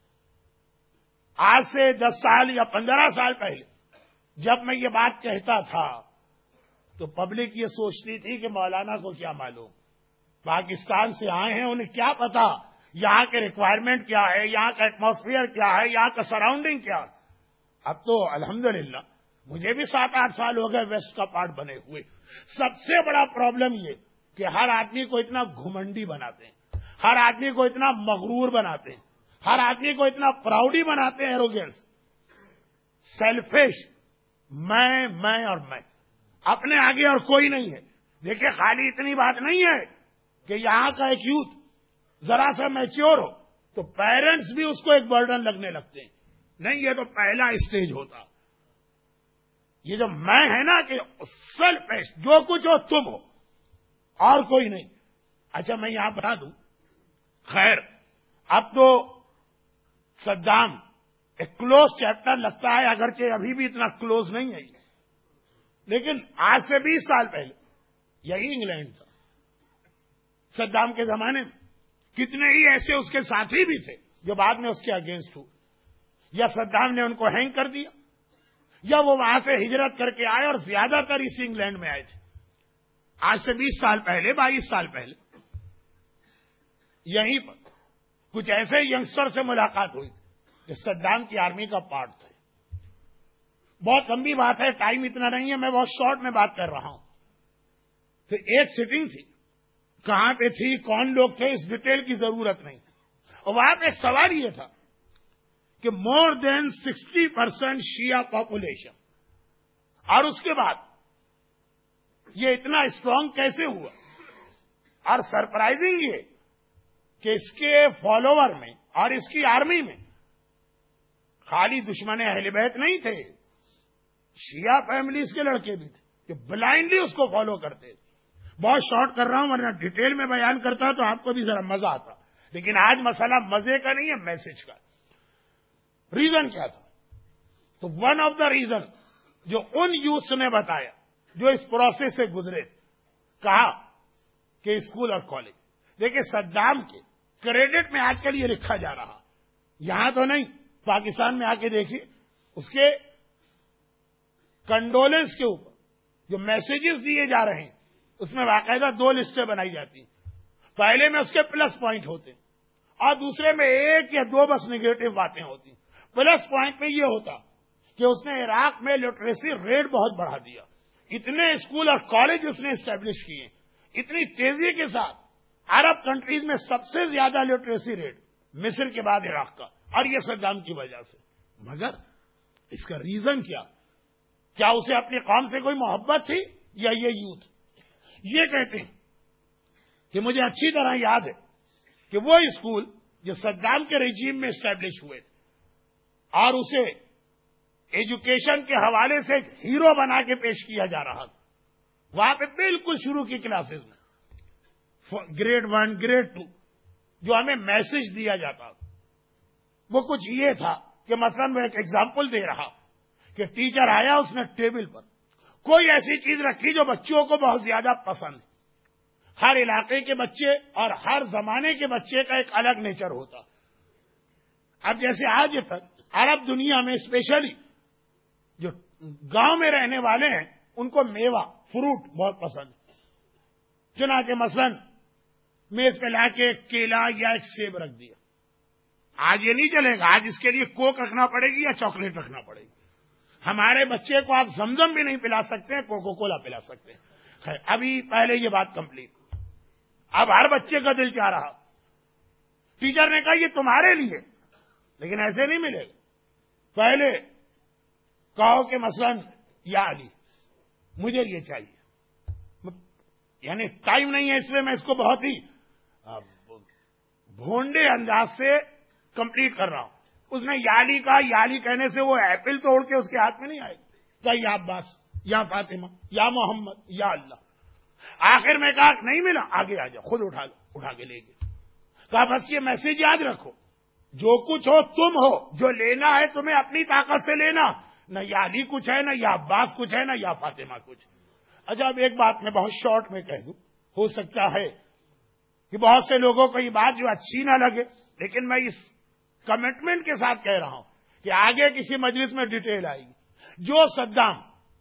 آج سے 10 سال یا 15 سال پہلے جب میں یہ بات کہتا تھا تو پبلک یہ سوچتی تھی کہ مولانا کو کیا معلوم، پاکستان سے آئے ہیں انہیں کیا پتا یہاں کے ریکوائرمنٹ کیا ہے، یہاں کا ایٹماسفیئر کیا ہے، یہاں کا سراؤنڈنگ کیا ہے. اب تو الحمدللہ مجھے بھی 7-8 سال ہو گئے ویسٹ کا پارٹ بنے ہوئے. سب سے بڑا پرابلم یہ کہ ہر آدمی کو اتنا گھمنڈی بناتے ہیں، ہر آدمی کو اتنا مغرور بناتے ہیں، ہر آدمی کو اتنا پراؤڈی بناتے ہیں، ایروگینس، سیلفش، میں اور میں، اپنے آگے اور کوئی نہیں ہے. دیکھیں خالی اتنی بات نہیں ہے کہ یہاں کا ایک یوتھ ذرا سا میچور ہو تو پیرنٹس بھی اس کو ایک برڈن لگنے لگتے ہیں. نہیں، یہ تو پہلا اسٹیج ہوتا. یہ جو میں ہے نا کہ سیلفش، جو کچھ ہو تم ہو اور کوئی نہیں. اچھا میں یہاں بتا دوں، خیر اب تو صدام ایک کلوز چیپٹر لگتا ہے، اگرچہ ابھی بھی اتنا کلوز نہیں ہے، لیکن آج سے 20 سال پہلے یہی انگلینڈ تھا. صدام کے زمانے میں کتنے ہی ایسے اس کے ساتھی بھی تھے جو بعد میں اس کے اگینسٹ ہوئے. یا صدام نے ان کو ہینگ کر دیا، یا وہ وہاں سے ہجرت کر کے آئے اور زیادہ تر اسی انگلینڈ میں آئے تھے. آج سے 20 سال پہلے، 22 سال پہلے یہیں پر کچھ ایسے ینگسٹر سے ملاقات ہوئی جو صدام کی آرمی کا پارٹ تھے. بہت لمبی بات ہے، ٹائم اتنا نہیں ہے، میں بہت شارٹ میں بات کر رہا ہوں. پھر ایک سیٹنگ تھی، کہاں پہ تھی، کون لوگ تھے، اس ڈیٹیل کی ضرورت نہیں. اور وہاں پہ ایک سوال یہ تھا کہ مور دین 60% شیعہ پاپولیشن، اور اس کے بعد یہ اتنا اسٹرانگ کیسے ہوا. اور سرپرائزنگ یہ کہ اس کے فالوور میں اور اس کی آرمی میں خالی دشمن اہل بیت نہیں تھے، شیعہ فیملیز کے لڑکے بھی تھے جو بلائنڈلی اس کو فالو کرتے تھے. بہت شارٹ کر رہا ہوں، ورنہ ڈیٹیل میں بیان کرتا تو آپ کو بھی ذرا مزہ آتا. لیکن آج مسئلہ مزے کا نہیں ہے، میسج کا. ریزن کیا تھا؟ تو ون آف دا ریزن جو ان یوتھس نے بتایا جو اس پروسیس سے گزرے تھے، کہا کہ اسکول اور کالج، دیکھیں صدام کے کریڈٹ میں آج کل یہ لکھا جا رہا، یہاں تو نہیں، پاکستان میں آ کے دیکھیے اس کے کنڈولنس کے اوپر جو میسیجز دیے جا رہے ہیں اس میں باقاعدہ 2 لسٹیں بنائی جاتی ہیں. پہلے میں اس کے پلس پوائنٹ ہوتے ہیں اور دوسرے میں 1 یا 2 بس نگیٹو باتیں ہوتی ہیں. پلس پوائنٹ میں یہ ہوتا کہ اس نے عراق میں لٹریسی ریٹ بہت بڑھا دیا، اتنے اسکول اور کالج اس نے اسٹیبلش کیے، اتنی تیزی کے ساتھ عرب کنٹریز میں سب سے زیادہ لٹریسی ریٹ مصر کے بعد عراق کا، اور یہ صدام کی وجہ سے. مگر اس کا ریزن کیا اسے اپنی قوم سے کوئی محبت تھی یا یہ یوتھ؟ یہ کہتے ہیں کہ مجھے اچھی طرح یاد ہے کہ وہ اسکول جو صدام کے رجیم میں اسٹیبلش ہوئے تھے اور اسے ایجوکیشن کے حوالے سے ہیرو بنا کے پیش کیا جا رہا تھا، وہاں پہ بالکل شروع کی کلاسز میں گریڈ 1 گریڈ 2 جو ہمیں میسج دیا جاتا تھا وہ کچھ یہ تھا کہ مثلا میں ایک ایگزامپل دے رہا کہ ٹیچر آیا، اس نے ٹیبل پر کوئی ایسی چیز رکھی جو بچوں کو بہت زیادہ پسند ہے. ہر علاقے کے بچے اور ہر زمانے کے بچے کا ایک الگ نیچر ہوتا. اب جیسے آج تک عرب دنیا میں اسپیشلی جو گاؤں میں رہنے والے ہیں ان کو میوہ، فروٹ بہت پسند ہے. چنانچہ مثلا میز پہ لا کے ایک کیلا یا ایک سیب رکھ دیا. آج یہ نہیں چلے گا، آج اس کے لیے کوک رکھنا پڑے گی یا چاکلیٹ رکھنا پڑے گی. ہمارے بچے کو آپ زمزم بھی نہیں پلا سکتے، کوکو کولا پلا سکتے ہیں. خیر ابھی پہلے یہ بات کمپلیٹ. اب ہر بچے کا دل چاہ رہا، ٹیچر نے کہا یہ تمہارے لیے، لیکن ایسے نہیں ملے گا. پہلے کہو کہ مثلا یا علی مجھے یہ چاہیے، یعنی ٹائم نہیں ہے اس لیے میں اس کو بہت ہی بھونڈے انداز سے کمپلیٹ کر رہا ہوں. اس نے یالی کہا, یالی کہنے سے وہ ایپل توڑ کے اس کے ہاتھ میں نہیں آئے گا, یا عباس, یا فاطمہ, یا محمد, یا اللہ. آخر میں کہا نہیں ملا, آگے آ جاؤ, خود اٹھا کے لے گئے. کہا بس یہ میسج یاد رکھو, جو کچھ ہو تم ہو, جو لینا ہے تمہیں اپنی طاقت سے لینا, نہ یا علی کچھ ہے, نہ یا عباس کچھ ہے, نہ یا فاطمہ کچھ. اچھا اب ایک بات میں بہت شارٹ میں کہہ دوں, ہو سکتا ہے کہ بہت سے لوگوں کو یہ بات جو اچھی نہ لگے, لیکن میں اس کمٹمنٹ کے ساتھ کہہ رہا ہوں کہ آگے کسی مجلس میں ڈیٹیل آئے گی. جو صدام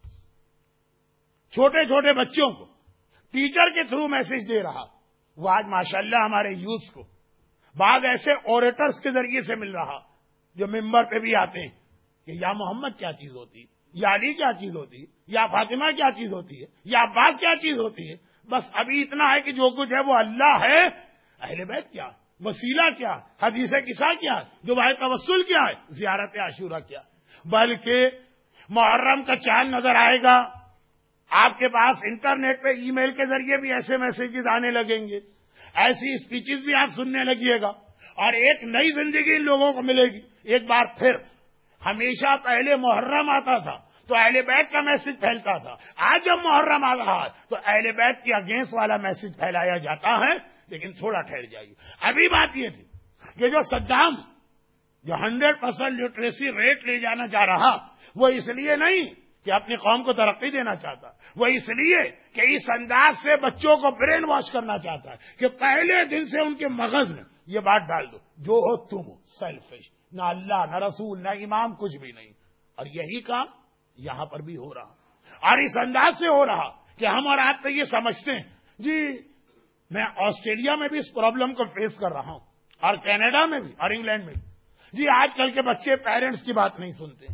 چھوٹے چھوٹے بچوں کو ٹیچر کے تھرو میسج دے رہا, وہ آج ماشاءاللہ ہمارے یوتھ کو بعض ایسے اوریٹرز کے ذریعے سے مل رہا جو ممبر پہ بھی آتے ہیں کہ یا محمد کیا چیز ہوتی ہے, یا علی کیا چیز ہوتی ہے, یا فاطمہ کیا چیز ہوتی ہے, یا عباس کیا چیز ہوتی ہے. بس ابھی اتنا ہے کہ جو کچھ ہے وہ اللہ ہے, اہل بیت کیا, وسیلہ کیا, حدیث قصہ کیا, دعائے توسل کیا ہے, زیارت عاشورہ کیا. بلکہ محرم کا چاند نظر آئے گا, آپ کے پاس انٹرنیٹ پہ ای میل کے ذریعے بھی ایسے میسیجز آنے لگیں گے, ایسی اسپیچز بھی آپ سننے لگیے گا, اور ایک نئی زندگی ان لوگوں کو ملے گی. ایک بار پھر ہمیشہ پہلے محرم آتا تھا تو اہل بیت کا میسج پھیلتا تھا, آج جب محرم آ رہا ہے تو اہل بیت کے اگینسٹ والا میسج پھیلایا جاتا ہے. لیکن تھوڑا ٹھہر جائیے, ابھی بات یہ تھی کہ جو صدام جو 100% لٹریسی ریٹ لے جانا چاہ رہا, وہ اس لیے نہیں کہ اپنی قوم کو ترقی دینا چاہتا, وہ اس لیے کہ اس انداز سے بچوں کو برین واش کرنا چاہتا ہے کہ پہلے دن سے ان کے مغز میں یہ بات ڈال دو, جو ہو تم ہو, سیلفش, نہ اللہ نہ رسول نہ امام, کچھ بھی نہیں. اور یہی کام یہاں پر بھی ہو رہا, اور اس انداز سے ہو رہا کہ ہم اور آپ تو یہ سمجھتے ہیں. جی میں آسٹریلیا میں بھی اس پرابلم کو فیس کر رہا ہوں, اور کینیڈا میں بھی, اور انگلینڈ میں بھی. جی آج کل کے بچے پیرنٹس کی بات نہیں سنتے,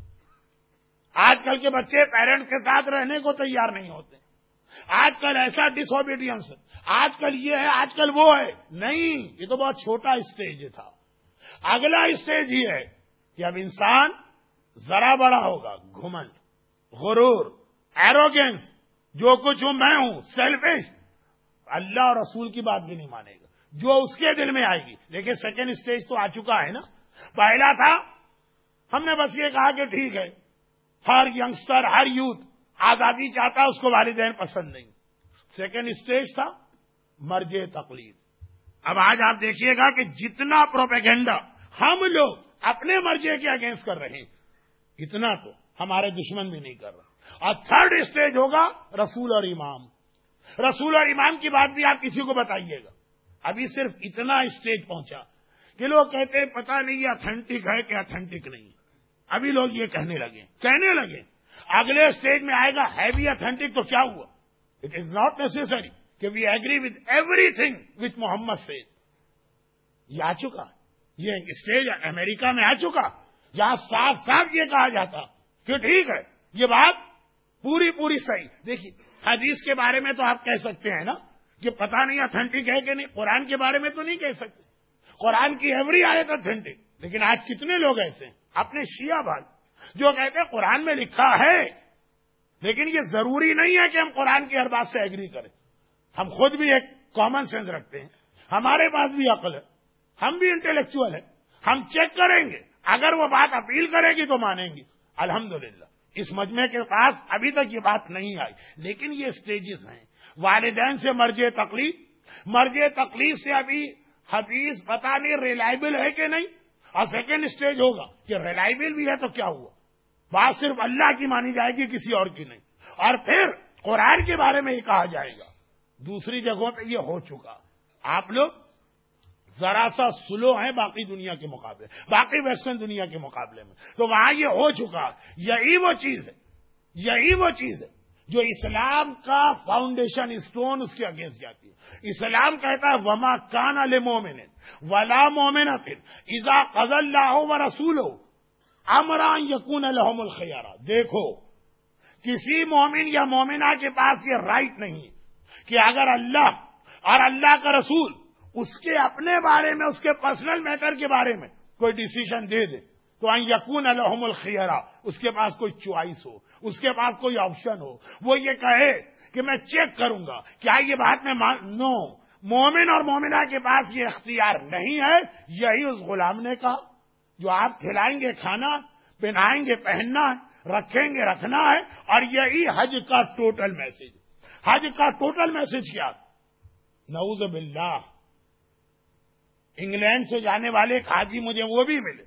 آج کل کے بچے پیرنٹس کے ساتھ رہنے کو تیار نہیں ہوتے. آج کل ایسا ڈس اوبیڈینس, آج کل یہ ہے, آج کل وہ ہے. نہیں, یہ تو بہت چھوٹا اسٹیج تھا. اگلا اسٹیج یہ ہے کہ اب انسان ذرا بڑا ہوگا, گھمنڈ, غرور, ایروگینس, جو کچھ ہوں میں ہوں, سیلفش, اللہ اور رسول کی بات بھی نہیں مانے گا, جو اس کے دل میں آئے گی. لیکن سیکنڈ اسٹیج تو آ چکا ہے نا. پہلا تھا ہم نے بس یہ کہا کہ ٹھیک ہے, ہر ینگسٹر, ہر یوتھ آزادی چاہتا, اس کو والدین پسند نہیں. سیکنڈ اسٹیج تھا مرج تقلید. اب آج آپ دیکھیے گا کہ جتنا پروپیگنڈا ہم لوگ اپنے مرجے کے اگینسٹ کر رہے ہیں, اتنا تو ہمارے دشمن بھی نہیں کر رہا. اور تھرڈ اسٹیج ہوگا رسول اور امام. رسول اور امام کی بات بھی آپ کسی کو بتائیے گا. ابھی صرف اتنا اسٹیج پہنچا کہ لوگ کہتے ہیں پتہ نہیں یہ اتھینٹک ہے کہ اتھینٹک نہیں. ابھی لوگ یہ کہنے لگے. اگلے اسٹیج میں آئے گا ہے بھی اتھینٹک تو کیا ہوا. اٹ از ناٹ نیسیسری کہ we agree with every thing which محمد سے. یہ آ چکا, یہ اسٹیج امریکہ میں آ چکا, جہاں صاف صاف یہ کہا جاتا کہ ٹھیک ہے یہ بات پوری صحیح. دیکھیے حدیث کے بارے میں تو آپ کہہ سکتے ہیں نا کہ پتہ نہیں اتھینٹک ہے کہ نہیں. قرآن کے بارے میں تو نہیں کہہ سکتے, قرآن کی ایوری آیت اتھینٹک. لیکن آج کتنے لوگ ایسے ہیں اپنے شیعہ بھائی جو کہتے ہیں قرآن میں لکھا ہے, لیکن یہ ضروری نہیں ہے کہ ہم قرآن کی ہر بات سے ایگری کریں. ہم خود بھی ایک کامن سینس رکھتے ہیں, ہمارے پاس بھی عقل ہے, ہم بھی انٹلیکچوئل ہیں. ہم چیک کریں گے, اگر وہ بات اپیل کرے گی تو مانیں گی. الحمدللہ اس مجمع کے پاس ابھی تک یہ بات نہیں آئی. لیکن یہ سٹیجز ہیں. والدین سے مرج تقلید سے ابھی حدیث پتہ نہیں ریلائبل ہے کہ نہیں, اور سیکنڈ اسٹیج ہوگا کہ ریلائبل بھی ہے تو کیا ہوا, بات صرف اللہ کی مانی جائے گی, کسی اور کی نہیں. اور پھر قرآن کے بارے میں یہ کہا جائے گا. دوسری جگہوں پہ یہ ہو چکا. آپ لوگ ذرا سا سلو ہیں باقی دنیا کے مقابلے, باقی ویسٹرن دنیا کے مقابلے میں, تو وہاں یہ ہو چکا. یہی وہ چیز ہے جو اسلام کا فاؤنڈیشن اسٹون اس کے اگینسٹ جاتی ہے. اسلام کہتا ہے وما کان للمؤمن ولا مؤمنۃ اذا قضى اللہ ورسولہ امرا یکون لهم الخیارہ. دیکھو کسی مومن یا مومنہ کے پاس یہ رائٹ نہیں کہ اگر اللہ اور اللہ کا رسول اس کے اپنے بارے میں, اس کے پرسنل میٹر کے بارے میں کوئی ڈیسیژن دے دے تو ان یکون لهم الخیارہ, اس کے پاس کوئی چوائس ہو, اس کے پاس کوئی آپشن ہو. وہ یہ کہے کہ میں چیک کروں گا کیا یہ بات میں نو, مومن اور مومنہ کے پاس یہ اختیار نہیں ہے. یہی اس غلام نے کہا جو آپ کھلائیں گے کھانا، پہنائیں گے پہننا ہے، رکھیں گے رکھنا ہے، اور یہی حج کا ٹوٹل میسج۔ حج کا ٹوٹل میسج کیا؟ نعوذ باللہ، انگلینڈ سے جانے والے ایک حاجی مجھے وہ بھی ملے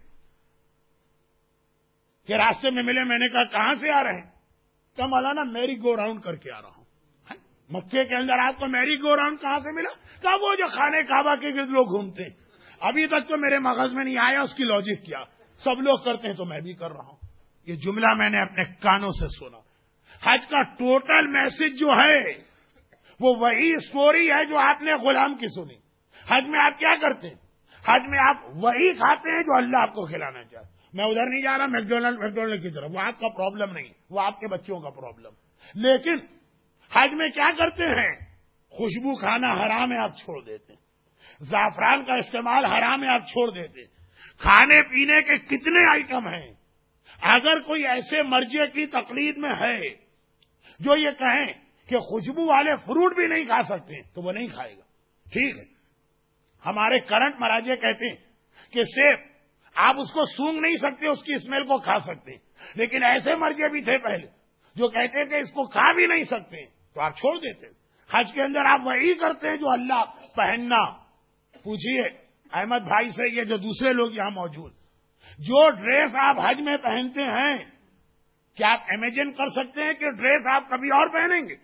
کہ راستے میں ملے، میں نے کہا کہاں سے آ رہے ہیں؟ کہ مولانا میری گو راؤنڈ کر کے آ رہا ہوں۔ مکے کے اندر آپ کو میری گو راؤنڈ کہاں سے ملا؟ کہ وہ جو خانے کعبہ کے گرد لوگ گھومتے ہیں، ابھی تک تو میرے مغز میں نہیں آیا اس کی لاجک کیا، سب لوگ کرتے ہیں تو میں بھی کر رہا ہوں۔ یہ جملہ میں نے اپنے کانوں سے سنا۔ حج کا ٹوٹل میسج جو ہے وہ وہی سٹوری ہے جو آپ نے غلام کی سنی۔ حج میں آپ کیا کرتے ہیں؟ حج میں آپ وہی کھاتے ہیں جو اللہ آپ کو کھلانا چاہے۔ میں ادھر نہیں جا رہا میکڈونلڈ کی طرف، وہ آپ کا پرابلم نہیں، وہ آپ کے بچوں کا پرابلم۔ لیکن حج میں کیا کرتے ہیں؟ خوشبو کھانا حرام ہے، آپ چھوڑ دیتے ہیں۔ زعفران کا استعمال حرام ہے، آپ چھوڑ دیتے ہیں۔ کھانے پینے کے کتنے آئٹم ہیں، اگر کوئی ایسے مرجے کی تقلید میں ہے جو یہ کہیں کہ خوشبو والے فروٹ بھی نہیں کھا سکتے تو وہ نہیں کھائے گا، ٹھیک ہے۔ ہمارے کرنٹ مراجع کہتے ہیں کہ سیب آپ اس کو سونگھ نہیں سکتے، اس کی اسمیل کو کھا سکتے ہیں، لیکن ایسے مرجے بھی تھے پہلے جو کہتے تھے اس کو کھا بھی نہیں سکتے تو آپ چھوڑ دیتے۔ حج کے اندر آپ وہی کرتے ہیں جو اللہ پہننا۔ پوچھیے احمد بھائی سے، یہ جو دوسرے لوگ یہاں موجود، جو ڈریس آپ حج میں پہنتے ہیں، کیا آپ امیجن کر سکتے ہیں کہ ڈریس آپ کبھی اور پہنیں گے؟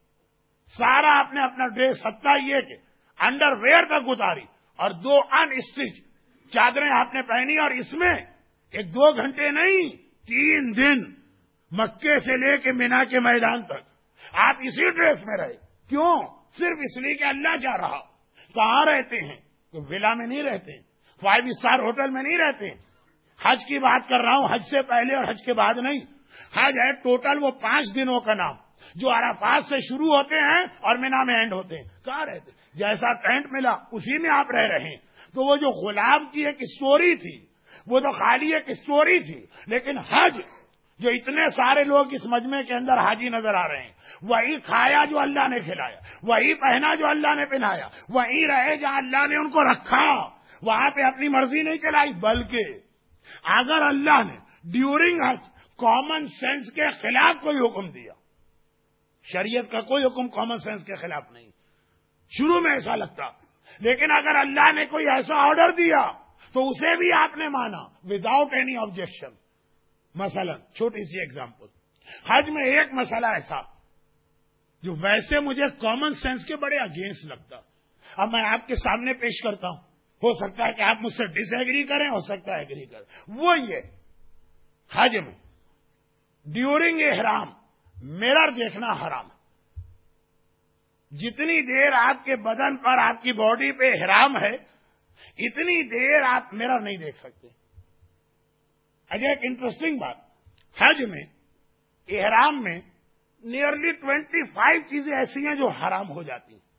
سارا آپ نے اپنا ڈریس، حتیٰ یہ کہ انڈر ویئر تک اتاری اور 2 ان اسٹچ چادریں آپ نے پہنی، اور اس میں 1-2 گھنٹے نہیں 3 دن مکے سے لے کے مینا کے میدان تک آپ اسی ڈریس میں رہے۔ کیوں؟ صرف اس لیے کہ اللہ چاہ رہا۔ کہاں رہتے ہیں؟ تو ولا میں نہیں رہتے ہیں، 5 اسٹار ہوٹل میں نہیں رہتے ہیں۔ حج کی بات کر رہا ہوں، حج سے پہلے اور حج کے بعد نہیں۔ حج ہے ٹوٹل وہ 5 دنوں کا نام جو عرفات سے شروع ہوتے ہیں اور مینا میں اینڈ ہوتے ہیں۔ کہاں رہتے؟ جیسا ٹینٹ ملا اسی میں آپ رہ رہے ہیں۔ تو وہ جو غلام کی ایک اسٹوری تھی وہ تو خالی ایک اسٹوری تھی، لیکن حج جو اتنے سارے لوگ اس مجمع کے اندر حاجی نظر آ رہے ہیں، وہی کھایا جو اللہ نے کھلایا، وہی پہنا جو اللہ نے پہنایا، وہی رہے جہاں اللہ نے ان کو رکھا، وہاں پہ اپنی مرضی نہیں چلائی۔ بلکہ اگر اللہ نے ڈیورنگ حج کامن سینس کے خلاف کوئی حکم دیا، شریعت کا کوئی حکم کامن سینس کے خلاف نہیں، شروع میں ایسا لگتا، لیکن اگر اللہ نے کوئی ایسا آرڈر دیا تو اسے بھی آپ نے مانا وداؤٹ اینی آبجیکشن۔ مثلا چھوٹی سی ایگزامپل، حج میں ایک مسئلہ ایسا جو ویسے مجھے کامن سینس کے بڑے اگینسٹ لگتا، اب میں آپ کے سامنے پیش کرتا ہوں، ہو سکتا ہے کہ آپ مجھ سے ڈس ایگری کریں، ہو سکتا ہے ایگری کریں۔ وہ یہ حج میں ڈیورنگ احرام مرر دیکھنا حرام ہے۔ جتنی دیر آپ کے بدن پر، آپ کی باڈی پہ احرام ہے، اتنی دیر آپ مرر نہیں دیکھ سکتے۔ اچھا، ایک انٹرسٹنگ بات، حج میں احرام میں نیئرلی 25 چیزیں ایسی ہیں جو حرام ہو جاتی ہیں۔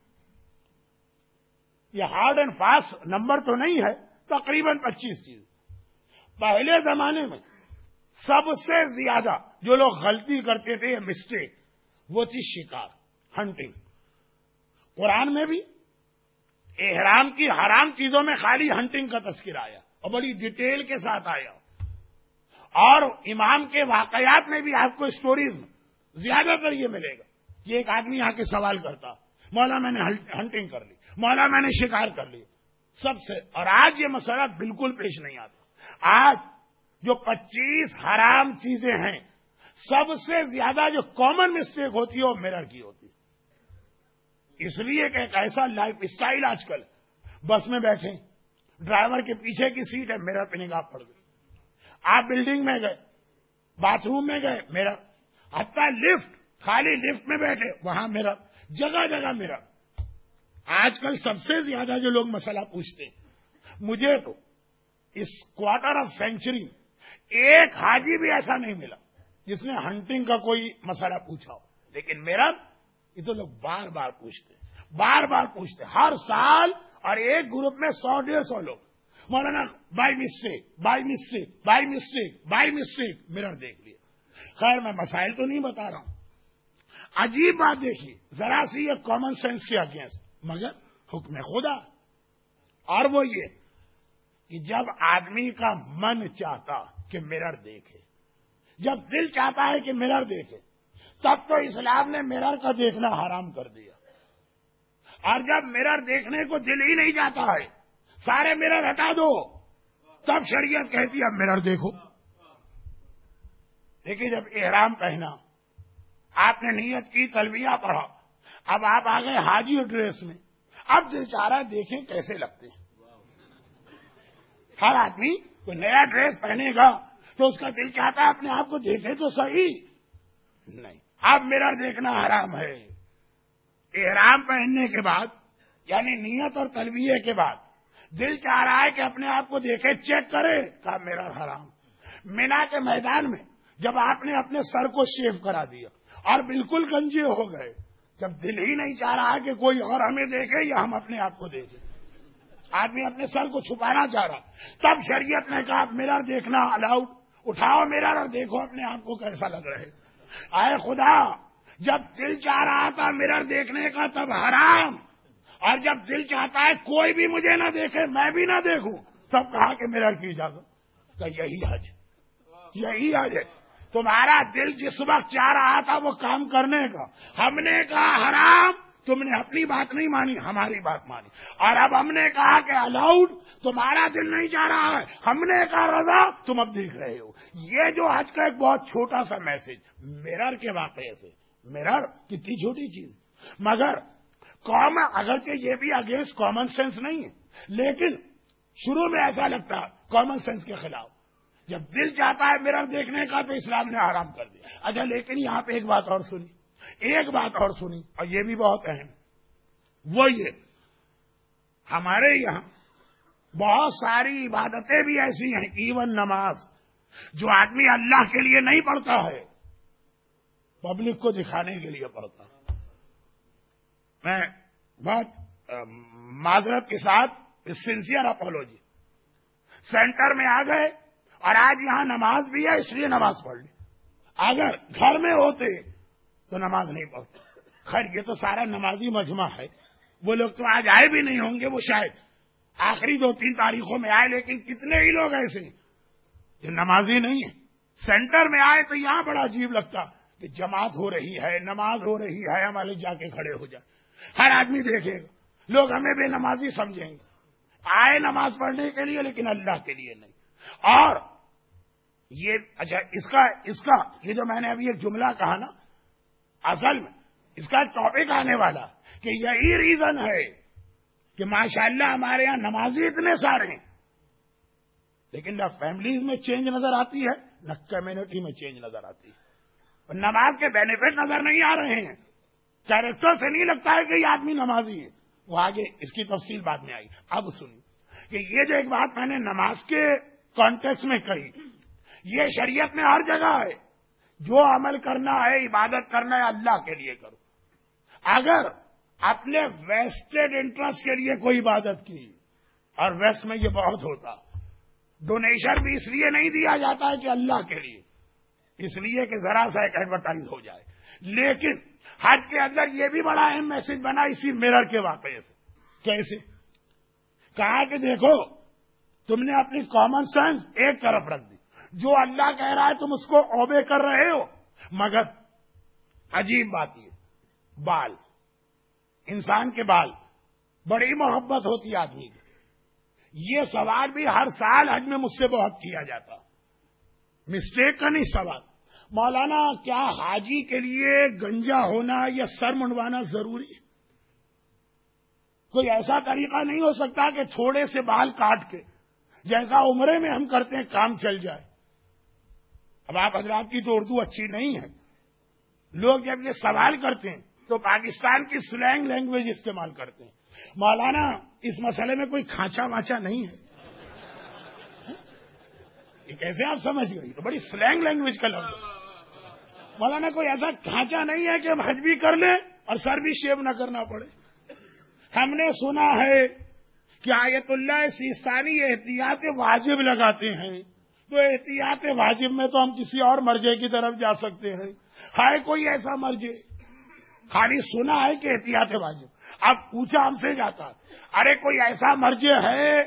یہ ہارڈ اینڈ فاسٹ نمبر تو نہیں ہے، تقریباً 25 چیز۔ پہلے زمانے میں سب سے زیادہ جو لوگ غلطی کرتے تھے، یہ مسٹیک، وہ تھی شکار، ہنٹنگ۔ قرآن میں بھی احرام کی حرام چیزوں میں خالی ہنٹنگ کا تذکرہ آیا اور بڑی ڈیٹیل کے ساتھ آیا، اور امام کے واقعات میں بھی آپ کو اسٹوریز میں زیادہ تر یہ ملے گا کہ ایک آدمی آ کے سوال کرتا، مولا میں نے ہنٹنگ کر لی، مولا میں نے شکار کر لی سب سے۔ اور آج یہ مسئلہ بالکل پیش نہیں آتا۔ آج جو 25 حرام چیزیں ہیں، سب سے زیادہ جو کامن مسٹیک ہوتی ہے وہ مرر کی ہوتی ہے۔ اس لیے کہ ایک ایسا لائف اسٹائل آج کل، بس میں بیٹھے ڈرائیور کے پیچھے کی سیٹ ہے، مرر پہ نگاہ پڑ گئی، آپ بلڈنگ میں گئے، باتھ روم میں گئے، مرر، حتیٰ لفٹ، خالی لفٹ میں بیٹھے وہاں مرر، جگہ جگہ مرر۔ آج کل سب سے زیادہ جو لوگ مسئلہ پوچھتے ہیں، مجھے تو اس کوارٹر آف سینچری ایک حاجی بھی ایسا نہیں ملا جس نے ہنٹنگ کا کوئی مسئلہ پوچھا ہو، لیکن مرر یہ تو لوگ بار بار پوچھتے ہر سال، اور ایک گروپ میں 100-150 لوگ، مولانا بائی مسٹیک مرر دیکھ لیا۔ خیر میں مسائل تو نہیں بتا رہا ہوں، عجیب بات دیکھیے ذرا سی، یہ کامن سینس کے اگینسٹ، مگر حکم خدا، اور وہ یہ کہ جب آدمی کا من چاہتا کہ مرر دیکھے، جب دل چاہتا ہے کہ مرر دیکھے، تب تو اسلام نے مرر کا دیکھنا حرام کر دیا. اور جب مرر دیکھنے کو دل ہی نہیں چاہتا ہے، سارے مرر ہٹا دو، تب شریعت کہتی ہے اب مرر دیکھو. دیکھیے جب احرام پہنا، آپ نے نیت کی، تلبیہ پڑھا، اب آپ آ گئے حاجی ڈریس میں، اب دل چاہ رہا ہے دیکھیں کیسے لگتے ہیں. ہر آدمی کوئی نیا ڈریس پہنے گا تو اس کا دل چاہتا ہے اپنے آپ کو دیکھے تو صحیح. نہیں، اب مرر دیکھنا حرام ہے. احرام پہننے کے بعد یعنی نیت اور تلبیہ کے بعد دل چاہ رہا ہے کہ اپنے آپ کو دیکھے، چیک کرے، کہا مرر حرام. مینا کے میدان میں جب آپ نے اپنے سر کو شیو کرا دیا اور بالکل گنجے ہو گئے، جب دل ہی نہیں چاہ رہا کہ کوئی اور ہمیں دیکھے یا ہم اپنے آپ کو دیکھیں، آدمی اپنے سر کو چھپانا چاہ رہا، تب شریعت نے کہا مرر دیکھنا الاؤڈ. اٹھاؤ مرر اور دیکھو اپنے آپ کو کیسا لگ رہا ہے. اے خدا، جب دل چاہ رہا تھا مرر دیکھنے کا تب حرام، اور جب دل چاہتا ہے کوئی بھی مجھے نہ دیکھے، میں بھی نہ دیکھوں، تب کہا کہ مرر کی اجازت. کہ یہی حج ہے. تمہارا دل جس وقت چاہ رہا تھا وہ کام کرنے کا، ہم نے کہا حرام، تم نے اپنی بات نہیں مانی، ہماری بات مانی. اور اب ہم نے کہا کہ الاؤڈ، تمہارا دل نہیں چاہ رہا ہے، ہم نے کہا رضا، تم اب دیکھ رہے ہو. یہ جو حج کا ایک بہت چھوٹا سا میسج مرر کے واقعے سے. مرر کتنی چھوٹی چیز، مگر اگرچہ یہ بھی اگینسٹ کامن سینس نہیں ہے، لیکن شروع میں ایسا لگتا کامن سینس کے خلاف. جب دل چاہتا ہے مرر دیکھنے کا تو اسلام نے حرام کر دیا. اچھا لیکن یہاں پہ ایک بات اور سنی، اور یہ بھی بہت اہم، وہ یہ ہمارے یہاں بہت ساری عبادتیں بھی ایسی ہیں، ایون نماز، جو آدمی اللہ کے لیے نہیں پڑھتا ہے، پبلک کو دکھانے کے لیے پڑھتا. میں بہت معذرت کے ساتھ سنسیئر اپولوجی، سینٹر میں آ گئے اور آج یہاں نماز بھی ہے اس لیے نماز پڑھ لی. اگر گھر میں ہوتے تو نماز نہیں پڑھتے. خیر یہ تو سارا نمازی مجمع ہے، وہ لوگ تو آج آئے بھی نہیں ہوں گے، وہ شاید آخری 2-3 تاریخوں میں آئے، لیکن کتنے ہی لوگ ایسے جو نمازی نہیں ہیں سینٹر میں آئے تو یہاں بڑا عجیب لگتا کہ جماعت ہو رہی ہے، نماز ہو رہی ہے، ہمارے جا کے کھڑے ہو جائے. ہر آدمی دیکھے گا، لوگ ہمیں بے نمازی سمجھیں گے. آئے نماز پڑھنے کے لیے لیکن اللہ کے لیے نہیں. اور یہ اچھا اس کا یہ جو میں نے ابھی ایک جملہ کہا نا، اصل میں اس کا ٹاپک آنے والا کہ یہی ریزن ہے کہ ماشاءاللہ ہمارے ہاں نمازی اتنے سارے ہیں، لیکن نہ فیملیز میں چینج نظر آتی ہے، نہ کمیونٹی میں چینج نظر آتی ہے. اور نماز کے بینیفٹ نظر نہیں آ رہے ہیں. کیریکٹر سے نہیں لگتا ہے کہ یہ آدمی نمازی ہے. وہ آگے اس کی تفصیل بعد میں آئی. اب سنیے کہ یہ جو ایک بات میں نے نماز کے کانٹیکس میں کہی، یہ شریعت میں ہر جگہ ہے. جو عمل کرنا ہے، عبادت کرنا ہے، اللہ کے لیے کرو. اگر اپنے ویسٹڈ انٹرسٹ کے لیے کوئی عبادت کی، اور ویسٹ میں یہ بہت ہوتا، ڈونیشن بھی اس لیے نہیں دیا جاتا ہے کہ اللہ کے لیے، اس لیے کہ ذرا سا ایک ایڈورٹائز ہو جائے. لیکن حج کے اندر یہ بھی بڑا اہم میسج بنا اسی مرر کے واقعے سے. کیسے؟ کہا کہ دیکھو تم نے اپنی کامن سینس ایک طرف رکھ دی، جو اللہ کہہ رہا ہے تم اس کو اوبے کر رہے ہو. مگر عجیب بات یہ، بال، انسان کے بال، بڑی محبت ہوتی آدمی کی. یہ سوال بھی ہر سال حج میں مجھ سے بہت کیا جاتا، مسٹیک کا نہیں سوال. مولانا کیا حاجی کے لیے گنجا ہونا یا سر منڈوانا ضروری ہے؟ کوئی ایسا طریقہ نہیں ہو سکتا کہ تھوڑے سے بال کاٹ کے جیسا عمرے میں ہم کرتے ہیں کام چل جائے؟ اب آپ حضرات کی تو اردو اچھی نہیں ہے، لوگ جب یہ سوال کرتے ہیں تو پاکستان کی سلینگ لینگویج استعمال کرتے ہیں. مولانا اس مسئلے میں کوئی کھانچا واچا نہیں ہے؟ یہ کیسے آپ سمجھ گئی؟ تو بڑی سلینگ لینگویج کا لفظ ہے. مولانا کوئی ایسا کھانچا نہیں ہے کہ ہم حج بھی کر لیں اور سر بھی شیو نہ کرنا پڑے؟ ہم نے سنا ہے کہ آیت اللہ سیستانی احتیاط واجب لگاتے ہیں، تو احتیاط واجب میں تو ہم کسی اور مرجے کی طرف جا سکتے ہیں. ہے کوئی ایسا مرجے؟ خالی سنا ہے کہ احتیاط واجب. اب پوچھا ہم سے جاتا، ارے کوئی ایسا مرجے ہے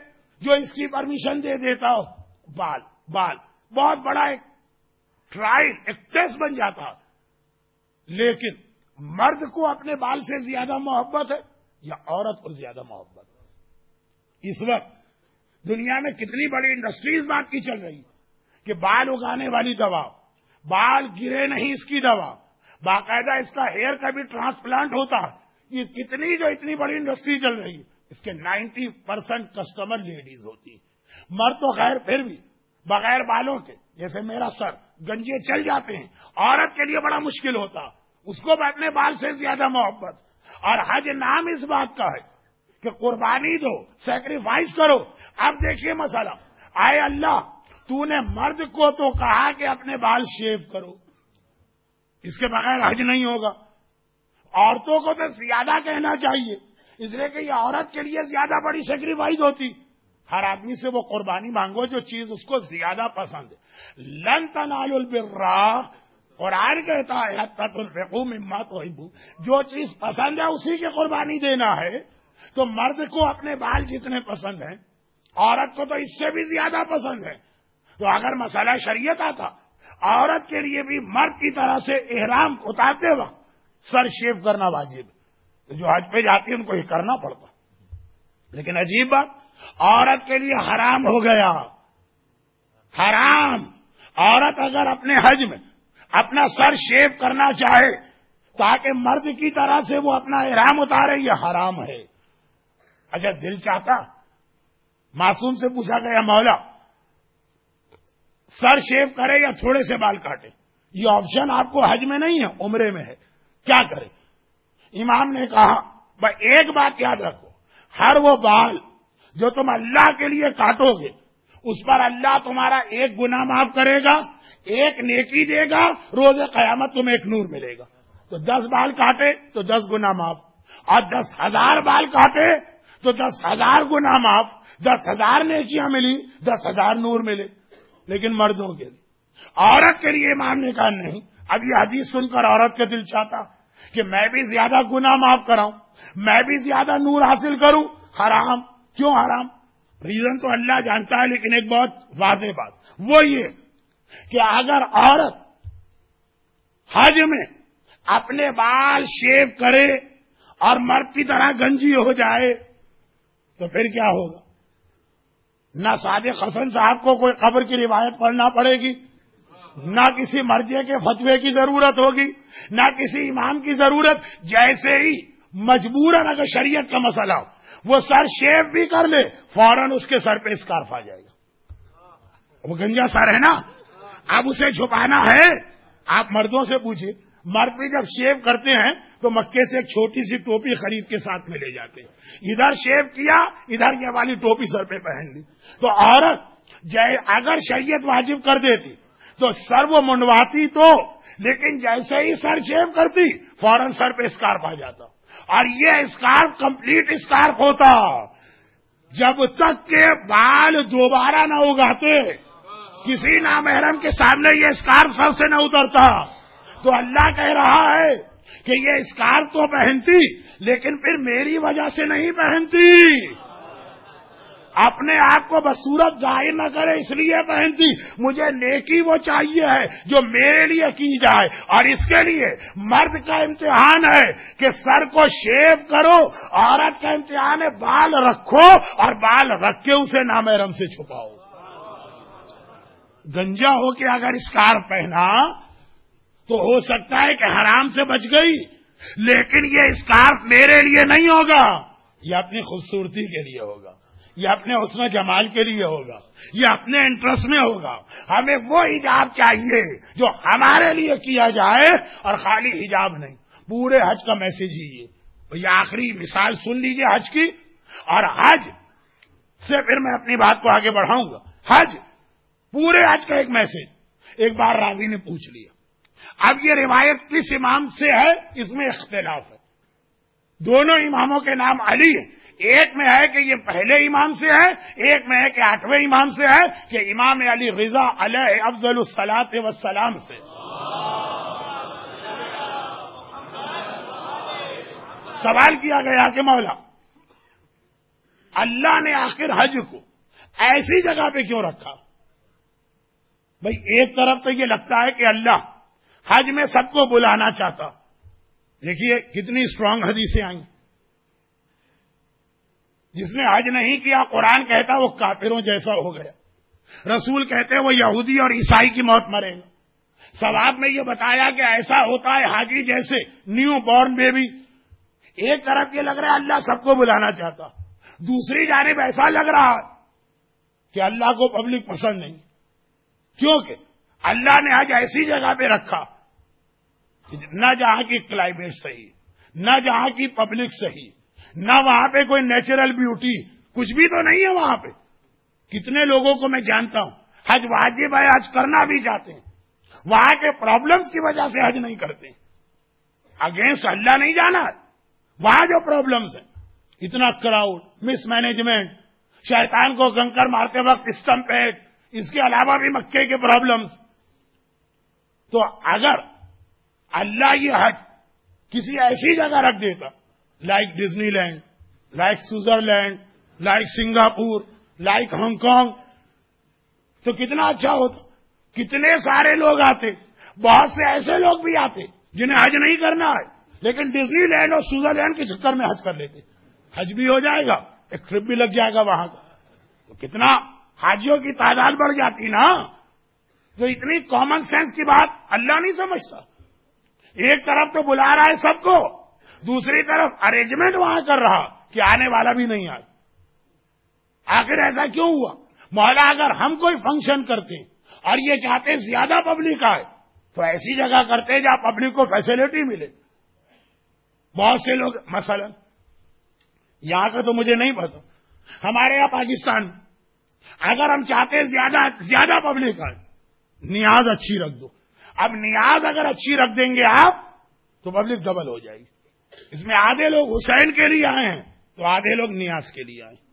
جو اس کی پرمیشن دے دیتا ہو، بال بال بہت بڑا ایک ٹرائل، ایک ٹیسٹ بن جاتا. لیکن مرد کو اپنے بال سے زیادہ محبت ہے یا عورت کو زیادہ محبت ہے؟ اس وقت دنیا میں کتنی بڑی انڈسٹریز بات کی چل رہی ہے کہ بال اگانے والی دوا، بال گرے نہیں اس کی دوا، باقاعدہ اس کا ہیئر کا بھی ٹرانسپلانٹ ہوتا. یہ کتنی جو اتنی بڑی انڈسٹری چل رہی ہے، اس کے 90% کسٹمر لیڈیز ہوتی. مرد تو خیر پھر بھی بغیر بالوں کے، جیسے میرا سر، گنجے چل جاتے ہیں. عورت کے لیے بڑا مشکل ہوتا، اس کو بھی اپنے بال سے زیادہ محبت. اور حج نام اس بات کا ہے کہ قربانی دو، سیکریفائس کرو. اب دیکھیے مسئلہ، آئے اللہ تو نے مرد کو تو کہا کہ اپنے بال شیو کرو، اس کے بغیر حج نہیں ہوگا. عورتوں کو تو زیادہ کہنا چاہیے، اس لیے کہ یہ عورت کے لیے زیادہ بڑی سیکریفائس ہوتی. ہر آدمی سے وہ قربانی مانگو جو چیز اس کو زیادہ پسند ہے. لن تنالوا البر، قرآن کہتا ہے حتی تنفقوا مما تحبون، جو چیز پسند ہے اسی کی قربانی دینا ہے. تو مرد کو اپنے بال جتنے پسند ہیں، عورت کو تو اس سے بھی زیادہ پسند ہے. تو اگر مسئلہ شریعت آتا، عورت کے لیے بھی مرد کی طرح سے احرام اتارتے وقت سر شیو کرنا واجب ہے. جو حج پہ جاتی ہے ان کو یہ کرنا پڑتا. لیکن عجیب بات، عورت کے لیے حرام ہو گیا. حرام. عورت اگر اپنے حج میں اپنا سر شیو کرنا چاہے تاکہ مرد کی طرح سے وہ اپنا احرام اتارے، یہ حرام ہے. اچھا دل چاہتا، معصوم سے پوچھا گیا مولا سر شیو کرے یا تھوڑے سے بال کاٹے؟ یہ آپشن آپ کو حج میں نہیں ہے، عمرے میں ہے، کیا کرے؟ امام نے کہا بھائی ایک بات یاد رکھو، ہر وہ بال جو تم اللہ کے لیے کاٹو گے اس پر اللہ تمہارا ایک گناہ معاف کرے گا، ایک نیکی دے گا، روز قیامت تمہیں ایک نور ملے گا. تو 10 بال کاٹے تو 10 گناہ معاف، اور 10,000 بال کاٹے تو 10,000 گناہ معاف، 10,000 نیکیاں ملی، 10,000 نور ملے. لیکن مردوں کے لیے، عورت کے لیے امام نے کہا نہیں. اب یہ حدیث سن کر عورت کا دل چاہتا کہ میں بھی زیادہ گناہ معاف کراؤں، میں بھی زیادہ نور حاصل کروں. حرام. کیوں حرام؟ ریزن تو اللہ جانتا ہے، لیکن ایک بہت واضح بات وہ یہ کہ اگر عورت حج میں اپنے بال شیو کرے اور مرد کی طرح گنجی ہو جائے تو پھر کیا ہوگا؟ نہ صادق حسن صاحب کو کوئی قبر کی روایت پڑھنا پڑے گی، نہ کسی مرجع کے فتوے کی ضرورت ہوگی، نہ کسی امام کی ضرورت. جیسے ہی مجبوراً اگر شریعت کا مسئلہ ہو وہ سر شیو بھی کر لے، فوراً اس کے سر پہ اسکارف آ جائے گا. وہ گنجا سر ہے نا، اب اسے چھپانا ہے. آپ مردوں سے پوچھیں، مرد بھی جب شیو کرتے ہیں تو مکے سے ایک چھوٹی سی ٹوپی خرید کے ساتھ میں لے جاتے ہیں. ادھر شیو کیا، ادھر یہ والی ٹوپی سر پہ پہن لی. تو عورت اگر شریعت واجب کر دیتی تو سر وہ منڈواتی تو، لیکن جیسے ہی سر شیو کرتی فوراً سر پہ اسکارف آ جاتا. اور یہ اسکارف کمپلیٹ اسکارف ہوتا جب تک کہ بال دوبارہ نہ اگاتے، کسی نامحرم کے سامنے یہ اسکارف سر سے نہ اترتا. تو اللہ کہہ رہا ہے کہ یہ اسکارف تو پہنتی لیکن پھر میری وجہ سے نہیں پہنتی، اپنے آپ کو بصورت ظاہر نہ کرے اس لیے پہنتی. مجھے نیکی وہ چاہیے ہے جو میرے لیے کی جائے، اور اس کے لیے مرد کا امتحان ہے کہ سر کو شیو کرو، عورت کا امتحان ہے بال رکھو اور بال رکھ کے اسے نامحرم سے چھپاؤ. گنجا ہو کے اگر اسکارف پہنا تو ہو سکتا ہے کہ حرام سے بچ گئی، لیکن یہ اسکارف میرے لیے نہیں ہوگا، یہ اپنی خوبصورتی کے لیے ہوگا، یہ اپنے حسن و جمال کے لیے ہوگا، یہ اپنے انٹرسٹ میں ہوگا. ہمیں وہ حجاب چاہیے جو ہمارے لیے کیا جائے اور خالی حجاب نہیں. پورے حج کا میسج ہی یہ آخری مثال سن لیجئے حج کی. اور حج سے پھر میں اپنی بات کو آگے بڑھاؤں گا. حج پورے حج کا ایک میسج. ایک بار راوی نے پوچھ لیا، اب یہ روایت کس امام سے ہے اس میں اختلاف ہے. دونوں اماموں کے نام علی ہیں، ایک میں ہے کہ یہ پہلے امام سے ہے، ایک میں ہے کہ 8ویں امام سے ہے کہ امام علی رضا علیہ افضل الصلاۃ والسلام سے. سوال کیا گیا کہ مولا اللہ نے آخر حج کو ایسی جگہ پہ کیوں رکھا؟ بھئی ایک طرف تو یہ لگتا ہے کہ اللہ حج میں سب کو بلانا چاہتا. دیکھیے کتنی اسٹرانگ حدیثیں آئیں. جس نے حج نہیں کیا قرآن کہتا وہ کافروں جیسا ہو گیا. رسول کہتے وہ یہودی اور عیسائی کی موت مرے گا. ثواب میں یہ بتایا کہ ایسا ہوتا ہے حاجی جیسے نیو بورن بیبی. ایک طرف یہ لگ رہا ہے اللہ سب کو بلانا چاہتا, دوسری جانب ایسا لگ رہا ہے کہ اللہ کو پبلک پسند نہیں, کیونکہ اللہ نے آج ایسی جگہ پہ رکھا نہ جہاں کی کلائمیٹ صحیح, نہ جہاں کی پبلک صحیح, نہ وہاں پہ کوئی نیچرل بیوٹی, کچھ بھی تو نہیں ہے وہاں پہ. کتنے لوگوں کو میں جانتا ہوں حج واجب ہے, حج کرنا بھی چاہتے ہیں, وہاں کے پرابلمز کی وجہ سے حج نہیں کرتے. اگینسٹ اللہ نہیں جانا, وہاں جو پرابلمز ہیں, اتنا کراؤڈ, مس مینجمنٹ, شیطان کو کنکر مارتے وقت اسٹمپیٹ, اس کے علاوہ بھی مکے کے پرابلمز. تو اگر اللہ یہ حج کسی ایسی جگہ رکھ دیتا like Disneyland, like Switzerland, like Singapore, like Hong Kong, تو کتنا اچھا ہوتا. کتنے سارے لوگ آتے, بہت سے ایسے لوگ بھی آتے جنہیں حج نہیں کرنا ہے لیکن ڈزنی لینڈ اور سوئٹزرلینڈ کے چکر میں حج کر لیتے. حج بھی ہو جائے گا, ایک ٹرپ بھی لگ جائے گا وہاں کا, تو کتنا حاجیوں کی تعداد بڑھ جاتی نا. تو اتنی کامن سینس کی بات اللہ نہیں سمجھتا. ایک طرف تو بلا رہا ہے سب کو, دوسری طرف ارینجمنٹ وہاں کر رہا کہ آنے والا بھی نہیں آئے. آخر ایسا کیوں ہوا؟ مولا اگر ہم کوئی فنکشن کرتے اور یہ چاہتے زیادہ پبلک آئے تو ایسی جگہ کرتے جہاں پبلک کو فیسلٹی ملے. بہت سے لوگ مثلا یہاں کا تو مجھے نہیں پتا, ہمارے یہاں پاکستان میں اگر ہم چاہتے زیادہ پبلک آئے, نیاز اچھی رکھ دو. اب نیاز اگر اچھی رکھ دیں گے آپ تو پبلک ڈبل ہو جائے گی. اس میں آدھے لوگ حسین کے لیے آئے ہیں تو آدھے لوگ نیاز کے لیے آئے.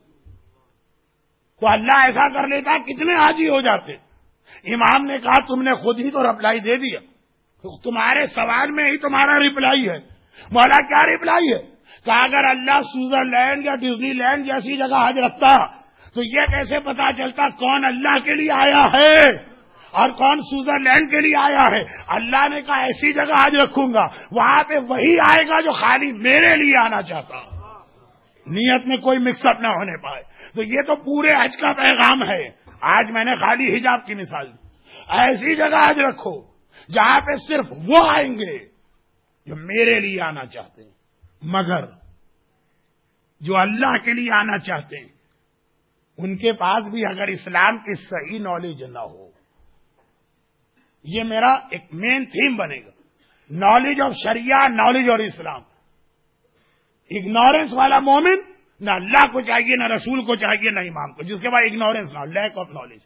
تو اللہ ایسا کر لیتا کتنے حاجی ہو جاتے. امام نے کہا تم نے خود ہی تو رپلائی دے دیا, تو تمہارے سوال میں ہی تمہارا ریپلائی ہے. مولا کیا ریپلائی ہے؟ کہ اگر اللہ سوئٹزرلینڈ یا ڈزنی لینڈ جیسی جگہ حج رکھتا تو یہ کیسے پتا چلتا کون اللہ کے لیے آیا ہے اور کون سوئٹزرلینڈ کے لیے آیا ہے؟ اللہ نے کہا ایسی جگہ حج رکھوں گا وہاں پہ وہی آئے گا جو خالی میرے لیے آنا چاہتا, نیت میں کوئی مکس اپ نہ ہونے پائے. تو یہ تو پورے حج کا پیغام ہے. آج میں نے خالی حجاب کی مثال دی. ایسی جگہ حج رکھو جہاں پہ صرف وہ آئیں گے جو میرے لیے آنا چاہتے ہیں, مگر جو اللہ کے لیے آنا چاہتے ہیں ان کے پاس بھی اگر اسلام کی صحیح نالج نہ ہو. یہ میرا ایک مین تھیم بنے گا, نالج آف شریعہ, نالج اور اسلام. اگنورینس والا مومن نہ اللہ کو چاہیے, نہ رسول کو چاہیے, نہ امام کو. جس کے بعد اگنورینس نہ, لیک آف نالج.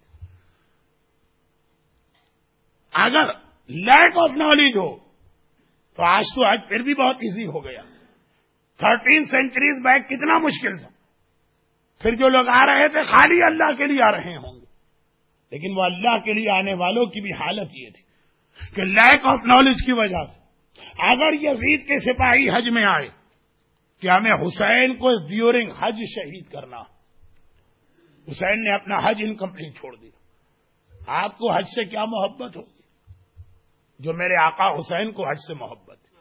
اگر لیک آف نالج ہو تو آج تو آج پھر بھی بہت ایزی ہو گیا. 13 سینچریز بیک کتنا مشکل تھا. پھر جو لوگ آ رہے تھے خالی اللہ کے لیے آ رہے ہوں گے, لیکن وہ اللہ کے لیے آنے والوں کی بھی حالت یہ تھی کہ لیک آف نالج کی وجہ سے اگر یزید کے سپاہی حج میں آئے کہ ہمیں حسین کو ڈیورنگ حج شہید کرنا, حسین نے اپنا حج انکمپلیٹ چھوڑ دیا. آپ کو حج سے کیا محبت ہوگی جو میرے آقا حسین کو حج سے محبت ہے.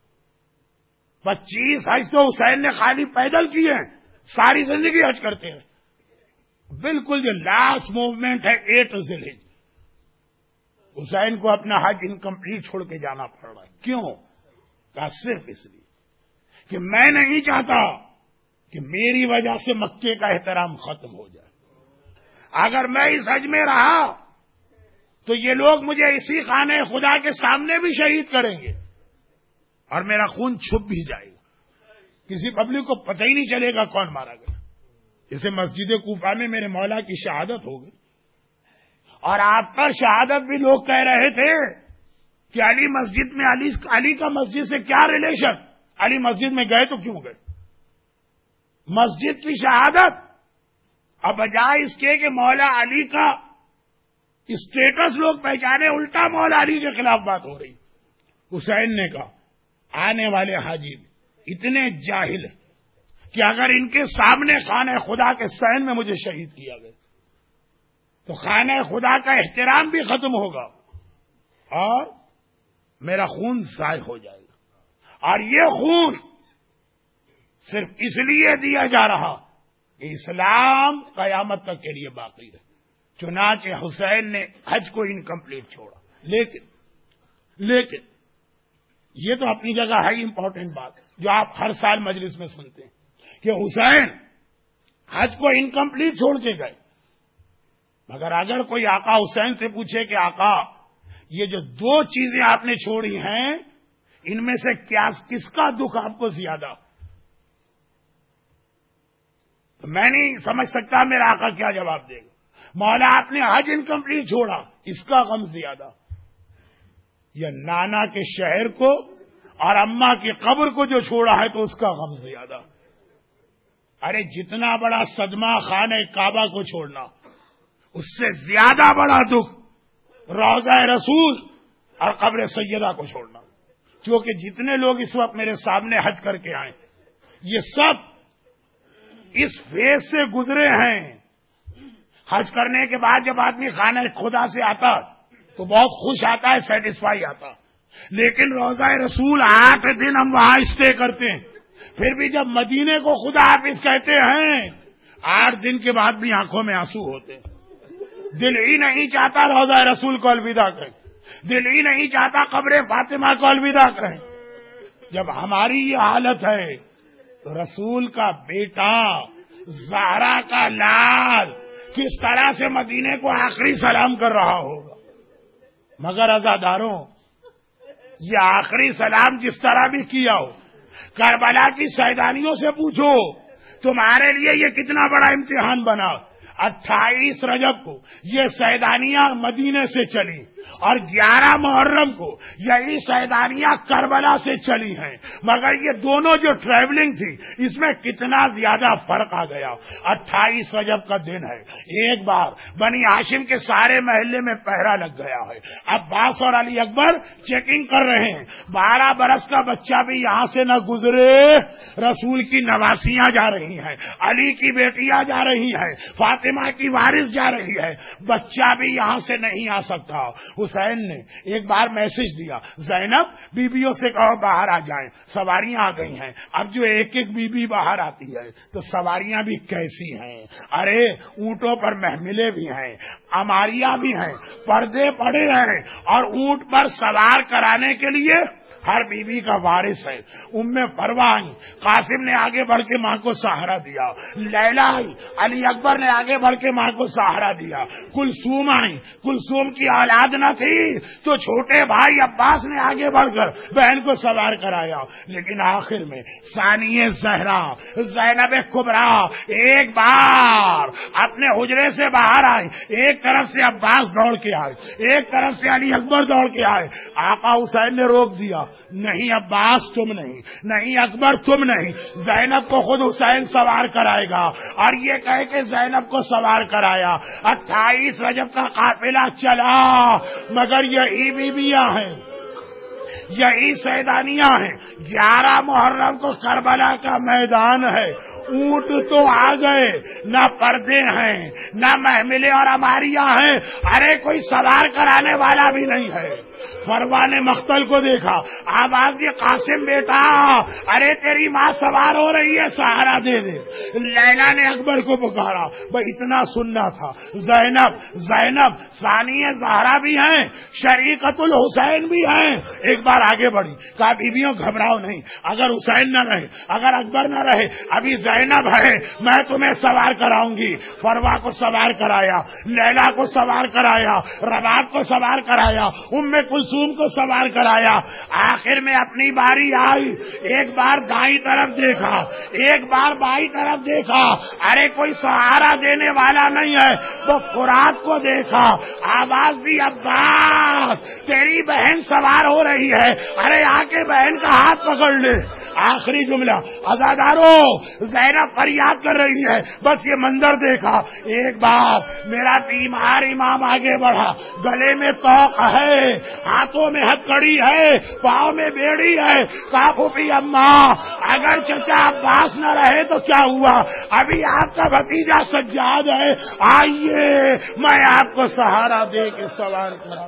25 حج تو حسین نے خالی پیدل کیے ہیں, ساری زندگی حج کرتے ہیں. بالکل جو لاسٹ موومنٹ ہے 8 ذی الحجہ, حسین کو اپنا حج انکمپلیٹ چھوڑ کے جانا پڑ رہا ہے. کیوں؟ کہا صرف اس لیے کہ میں نہیں چاہتا کہ میری وجہ سے مکے کا احترام ختم ہو جائے. اگر میں اس حج میں رہا تو یہ لوگ مجھے اسی خانے خدا کے سامنے بھی شہید کریں گے اور میرا خون چھپ بھی جائے گا. کسی پبلک کو پتہ ہی نہیں چلے گا کون مارا گیا. جیسے مسجد کوفہ میں میرے مولا کی شہادت ہو گئی اور آپ پر شہادت بھی لوگ کہہ رہے تھے کہ علی مسجد میں علی کا مسجد سے کیا ریلیشن, علی مسجد میں گئے تو کیوں گئے. مسجد کی شہادت اب بجائے اس کے کہ مولا علی کا اسٹیٹس لوگ پہچانے, الٹا مولا علی کے خلاف بات ہو رہی. حسین نے کہا آنے والے حاجی اتنے جاہل ہیں کہ اگر ان کے سامنے خانہ خدا کے صحن میں مجھے شہید کیا گیا تو خانہ خدا کا احترام بھی ختم ہوگا اور میرا خون ضائع ہو جائے گا. اور یہ خون صرف اس لیے دیا جا رہا کہ اسلام قیامت تک کے لیے باقی ہے. چنانچہ حسین نے حج کو انکمپلیٹ چھوڑا. لیکن یہ تو اپنی جگہ ہے امپورٹنٹ بات جو آپ ہر سال مجلس میں سنتے ہیں کہ حسین حج کو انکمپلیٹ چھوڑ کے گئے. مگر اگر کوئی آقا حسین سے پوچھے کہ آقا یہ جو 2 چیزیں آپ نے چھوڑی ہیں ان میں سے کس کا دکھ آپ کو زیادہ، تو میں نہیں سمجھ سکتا میرا آقا کیا جواب دے گا. مولا آپ نے حج انکمپلیٹ چھوڑا، اس کا غم زیادہ، یا نانا کے شہر کو اور اماں کی قبر کو جو چھوڑا ہے تو اس کا غم زیادہ. ارے جتنا بڑا صدمہ خانہ کعبہ کو چھوڑنا، اس سے زیادہ بڑا دکھ روضہ رسول اور قبر سیدہ کو چھوڑنا. کیونکہ جتنے لوگ اس وقت میرے سامنے حج کر کے آئے یہ سب اس فیز سے گزرے ہیں. حج کرنے کے بعد جب آدمی خانہ خدا سے آتا تو بہت خوش آتا ہے، سیٹسفائی آتا. لیکن روضہ رسول 8 دن ہم وہاں اسٹے کرتے ہیں، پھر بھی جب مدینے کو خدا حافظ کہتے ہیں 8 دن کے بعد بھی آنکھوں میں آنسو ہوتے. دل ہی نہیں چاہتا روضہ رسول کو الوداع کریں، دل ہی نہیں چاہتا قبر فاطمہ کو الوداع کریں. جب ہماری یہ حالت ہے تو رسول کا بیٹا زہرا کا لال کس طرح سے مدینے کو آخری سلام کر رہا ہوگا. مگر عزاداروں، یہ آخری سلام جس طرح بھی کیا ہو، کربلا کی سیدانیوں سے پوچھو تمہارے لیے یہ کتنا بڑا امتحان بنا. 28 رجب کو یہ سیدانیاں مدینے سے چلی اور 11 محرم کو یہی سیدانیاں کربلا سے چلی ہیں. مگر یہ دونوں جو ٹریولنگ تھی اس میں کتنا زیادہ فرق آ گیا. 28 رجب کا دن ہے، ایک بار بنی ہاشم کے سارے محلے میں پہرا لگ گیا ہے. عباس اور علی اکبر چیکنگ کر رہے ہیں. 12 برس کا بچہ بھی یہاں سے نہ گزرے. رسول کی نواسیاں جا رہی ہیں، علی کی بیٹیاں جا رہی ہیں، فاطمہ کی وارث جا رہی ہے، بچہ بھی یہاں سے نہیں آ سکتا. حسین نے ایک بار میسج دیا، زینب بیویوں سے کہو باہر آ جائیں، سواریاں آ گئی ہیں. اب جو ایک ایک بیوی باہر آتی ہے تو سواریاں بھی کیسی ہیں. ارے اونٹوں پر محملیں بھی ہیں، اماریاں بھی ہیں، پردے پڑے ہیں، اور اونٹ پر سوار کرانے کے لیے ہر بیوی کا وارث ہے. ام فروہ آئی، قاسم نے آگے بڑھ کے ماں کو سہارا دیا. لیلا آئی، علی اکبر نے آگے بڑھ کے ماں کو سہارا دیا. کلثوم آئی، کلثوم کی اولاد نہ تھی تو چھوٹے بھائی عباس نے آگے بڑھ کر بہن کو سوار کرایا. لیکن آخر میں ثانیہ زہرا زینب کبریٰ ایک بار اپنے حجرے سے باہر آئی. ایک طرف سے عباس دوڑ کے آئے، ایک طرف سے علی اکبر دوڑ کے آئے. آقا حسین نے روک دیا، نہیں عباس تم نہیں اکبر تم نہیں، زینب کو خود حسین سوار کرائے گا. اور یہ کہے کہ زینب کو سوار کرایا. 28 رجب کا قافلہ چلا، مگر یہی بیویاں ہیں، یہی سیدانیاں ہیں. 11 محرم کو کربلا کا میدان ہے. اونٹ تو آ گئے، نہ پردے ہیں، نہ محملیں اور اماریاں ہیں. ارے کوئی سوار کرانے والا بھی نہیں ہے. فروہ نے مقتل کو دیکھا، آواز دی قاسم بیٹا، ارے تیری ماں سوار ہو رہی ہے، سہارا دے دے. لیلا نے اکبر کو پکارا، بھائی اتنا سننا تھا. زینب ثانیہ زہرا بھی ہیں، شریکت الحسین بھی ہیں. ایک بار آگے بڑھی، کہا بیویوں گھبراؤ نہیں، اگر حسین نہ رہے، اگر اکبر نہ رہے، ابھی زینب ہے، میں تمہیں سوار کراؤں گی. فروہ کو سوار کرایا، لیلا کو سوار کرایا، رباب کو سوار کرایا، ام کلثوم کو سوار کرایا. آخر میں اپنی باری آئی. ایک بار دائیں طرف دیکھا، ایک بار بائیں طرف دیکھا، ارے کوئی سہارا دینے والا نہیں ہے. وہ فرات کو دیکھا، آواز دی عباس تیری بہن سوار ہو رہی ہے، ارے آ کے بہن کا ہاتھ پکڑ لے. آخری جملہ، عزادارو زینب فریاد کر رہی ہے، بس یہ منظر دیکھا. ایک بار میرا بیمار امام آگے بڑھا، گلے میں توق ہے، ہاتھوں میں ہتھکڑی ہے، پاؤں میں بیڑی ہے. کہا پھوپھی اماں اگر چچا عباس نہ رہے تو کیا ہوا، ابھی آپ کا بھتیجا سجاد ہے، آئیے میں آپ کو سہارا دے کے سوار کرا.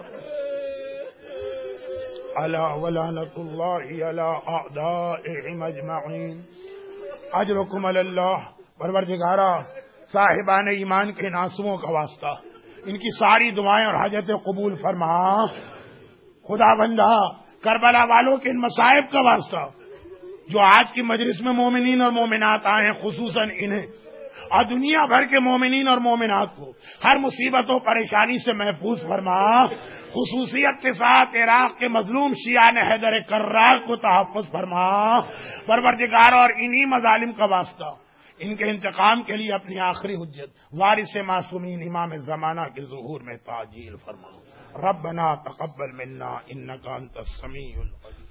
الا ولعنۃ اللہ علی اعدائہم اجمعین. اجرکم علی اللہ. پروردگارا صاحبان ایمان کے ناصووں کا واسطہ ان کی ساری دعائیں اور حاجتیں قبول فرما. خدا بندہ کربلا والوں کے ان مصائب کا واسطہ جو آج کی مجلس میں مومنین اور مومنات آئے ہیں، خصوصاً انہیں اور دنیا بھر کے مومنین اور مومنات کو ہر مصیبت و پریشانی سے محفوظ فرما. خصوصیت کے ساتھ عراق کے مظلوم شیعان حیدر کرار کو تحفظ فرما. پروردگار اور انہی مظالم کا واسطہ ان کے انتقام کے لیے اپنی آخری حجت وارث معصومین امام زمانہ کے ظہور میں تعجیل فرما. ربنا تقبل منا انک انت السمیع العلیم.